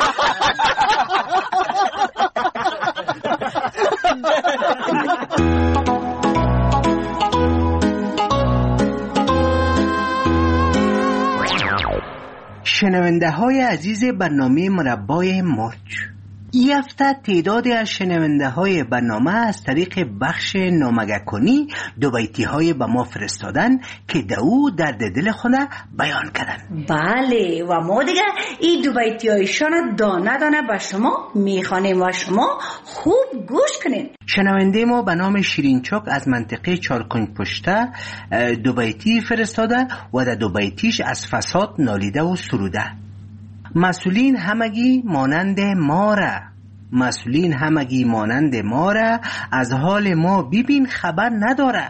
[SPEAKER 6] شنونده های عزیز برنامه مربای موج، این هفته تعدادی از شنونده های برنامه از طریق بخش نامگه‌کنی دو بیتی های به ما فرستادن که دو درد دل خونه بیان کردن.
[SPEAKER 23] بله، و ما دیگه این دو بیتی هایشان دانه دانه به شما میخوانیم و شما خوب گوش کنین.
[SPEAKER 6] شنونده ما به نام شیرینچوک از منطقه چارکنج پشته دو بیتی فرستاده و در دو بیتیش از فساد نالیده و سروده. مسئولین همگی مانند ماره، مسئولین همگی مانند ماره، از حال ما ببین خبر نداره.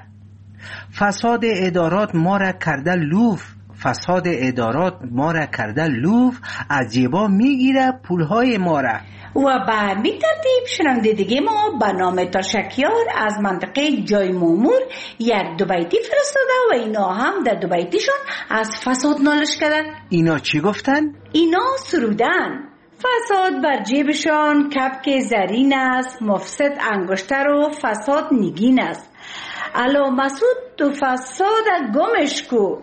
[SPEAKER 6] فساد ادارات ما را کرده لوف، فساد ادارات ما را کرده لوف، از جیبا میگیره پولهای ما را.
[SPEAKER 23] و به همین ترتیب شنونده دیگه ما به نام تشکیار از منطقه جای مومور یک دو بیتی فرستاده و اینا هم در دو بیتیشون از فساد نالش کردن.
[SPEAKER 6] اینا چی گفتن؟
[SPEAKER 23] اینا سرودن. فساد بر جیبشان کپک زرین است، مفسد انگشتر و فساد نگین است. الا مسعود تو فساد گمش کو،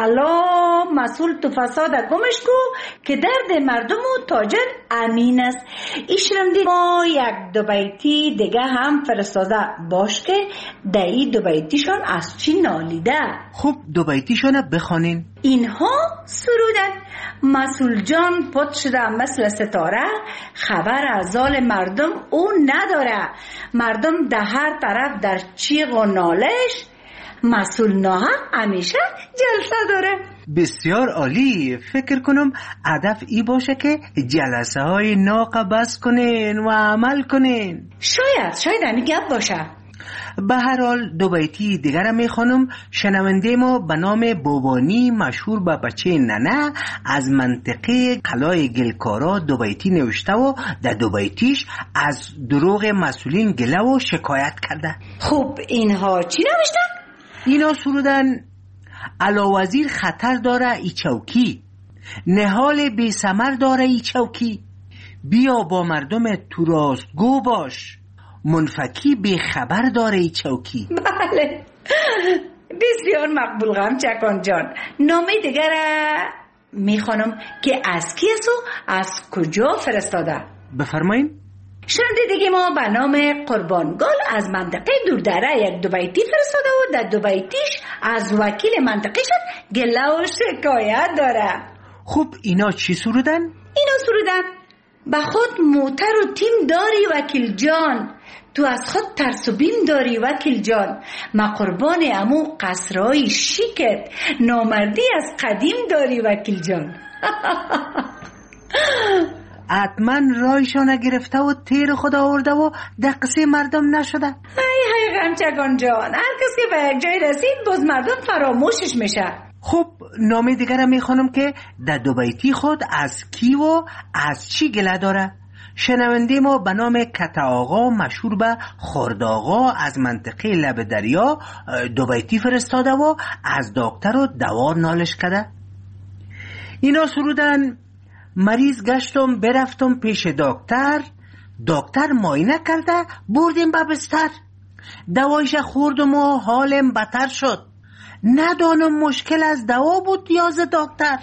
[SPEAKER 23] الا مسئول تو فساد گمش کو که درد مردم و تاجر امین است. ایشرم ما یک دو بیتی دیگه هم فرستاده باش که دایی دو بیتیشان از چی نالیده.
[SPEAKER 6] خب دو بیتیشان بخوانین.
[SPEAKER 23] اینها سرودن. مسئول جان پت شده مثل ستاره، خبر از حال مردم او نداره. مردم ده هر طرف در چیغ و نالش، مسئول نه همیشه جلسه داره.
[SPEAKER 6] بسیار عالی. فکر کنم هدف ای باشه که جلسه های ناقه بس کنین و عمل کنین.
[SPEAKER 23] شاید شاید همین گپ باشه.
[SPEAKER 6] به هر حال دو بیتی دیگر میخوانم. شنونده ما به نام بابانی مشهور به بچه ننه از منطقه قلای گلکارا دو بیتی نوشته و در دو بیتیش از دروغ مسئولین گله و شکایت کرده.
[SPEAKER 15] خب اینها چی نوشتن؟
[SPEAKER 6] اینا سرودن: علاوزیر خطر داره ای چوکی، نهال بی ثمر داره ای چوکی، بیا با مردم تو راستگو باش، منفکی بی خبر داره ای چوکی.
[SPEAKER 15] بله بسیار مقبول غمچکان جان. نامه دیگر میخوانم که از کی است و از کجا فرستاده؟
[SPEAKER 6] بفرمایین.
[SPEAKER 15] شنونده دیگه ما به نام قربانگل از منطقه دوردره یک دو بیتی فرستاده و در دو بیتیش از وکیل منطقه شد گله و شکایت داره.
[SPEAKER 6] خب اینا چی سرودن؟
[SPEAKER 15] اینا سرودن: به خود موتر و تیم داری وکیل جان، تو از خود ترس و بیم داری وکیل جان، ما قربان امو قصرهای شیکت، نامردی از قدیم داری وکیل جان.
[SPEAKER 6] حتما رایشان گرفته و تیر خود آورده و دقسه مردم نشده.
[SPEAKER 15] های های غمچگان جان، هر کسی به یک جای رسید باز مردم فراموشش میشه.
[SPEAKER 6] خب نامه دیگر میخوانم که در دو بیتی خود از کی و از چی گله داره. شنونده ما به نام کت آقا مشهور به خرد آقا از منطقه لب دریا دو بیتی فرستاده و از دکتر و دوا نالش کرده. اینا سرودن: مریض گشتم برفتم پیش دکتر، دکتر معاینه کرده بردیم به بستر، دوایش خوردم و حالم بتر شد، ندانم مشکل از دوا بود یا ز دکتر.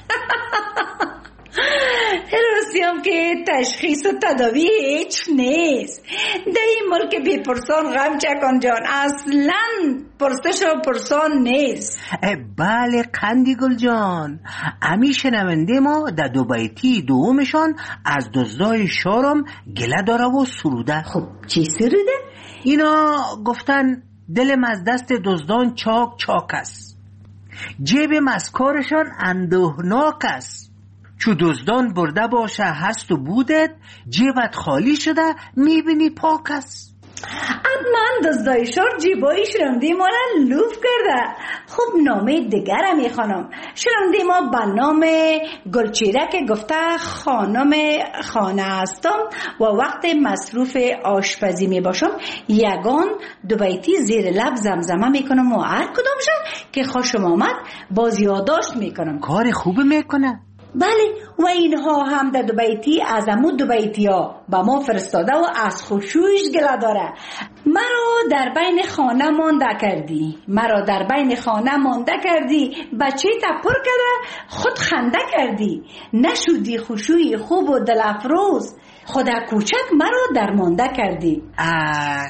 [SPEAKER 15] راستیم که تشخیص و تداوی هیچ نیست در این ملک بی پرسان غمچکان جان، اصلا پرسش و پرسان نیست.
[SPEAKER 6] بله قندی گل جان، امی شنونده ما در دو بیتی دومشان از دزدای شارم گله داره و سروده.
[SPEAKER 15] خب چی سروده؟
[SPEAKER 6] اینا گفتن: دلم از دست دزدان چاک چاک است، جیب مسکارشان اندوهناک است، چو دزدان برده باشه هست و بودت، جیبت خالی شده میبینی پاک است.
[SPEAKER 15] حتما دزدای شار جیبای شنونده ما را لوف کرده. خب نامه دیگر میخوانم. شنونده ما به نام گلچیره که گفته خانم خانه هستم و وقت مصروف آشپزی میباشم یگان دو بیتی زیر لب زمزمه میکنم و هر کدامشان که خوشم آمد باز یادداشت میکنم.
[SPEAKER 6] کار خوب میکنه.
[SPEAKER 15] بله و اینها هم در دو بیتی از امو دو بیتی ها با ما فرستاده و از خوشویش گله داره. مرا در بین خانه مانده کردی، مرا در بین خانه مانده کردی، بچه تا پر کرده خود خنده کردی، نشودی خوشوی خوب و دل افروز، خدا کوچک مرا درمانده کردی.
[SPEAKER 6] اخ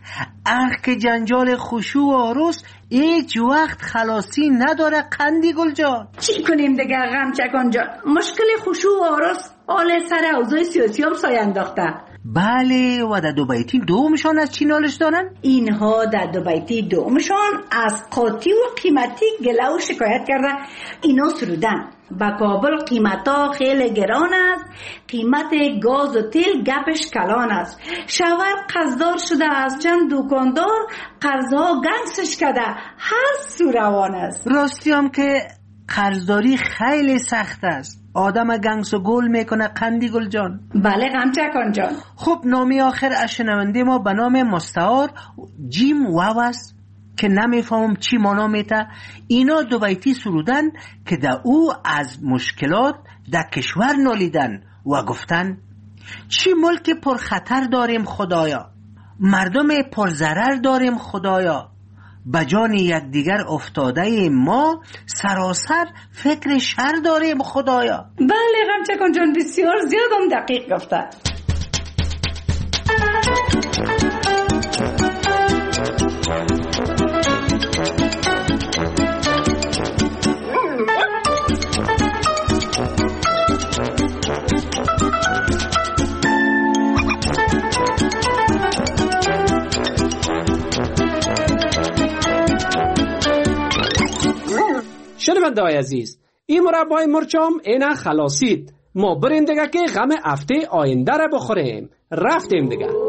[SPEAKER 6] اخ که جنجال خشوع و عروس هیچ وقت خلاصی نداره قندی گل جان.
[SPEAKER 15] چی کنیم دیگه غمچکان جان؟ مشکل خشوع و عروس حال سر اوضاع سیاسی هم سایه انداخته.
[SPEAKER 6] بله و در دو بیتی دومشان از چی نالش دارن؟
[SPEAKER 15] اینها در دو بیتی دومشان از قاطی و قیمتی گله و شکایت کرده. اینا سرودن: با کابل قیمتا خیلی گران است، قیمت گاز و تیل گپش کلان است، شوهر قرضدار شده از چند دکاندار، قرضها گنگسش کرده هر سو روان است.
[SPEAKER 6] راستی هم که قرضداری خیلی سخت است، آدم گنگس و گل میکنه قندی گل جان.
[SPEAKER 15] بله غمچکان جان.
[SPEAKER 6] خب نامی آخر از شنونده ما به نام مستعار جیم واو است که نمیفهمم چی مانا میته. اینا دو بیتی سرودن که در او از مشکلات در کشور نالیدن و گفتن: چی ملک پر خطر داریم خدایا، مردم پر ضرر داریم خدایا، بجان یک دیگر افتاده ما، سراسر فکر شر داریم خدایا.
[SPEAKER 15] بله غمچکان جان بسیار زیادم دقیق گفته.
[SPEAKER 9] شنونده های عزیز، این مربای مرچام اینا خلاصید. ما بریم دیگه که غم هفته آینده را بخوریم. رفتیم دیگه.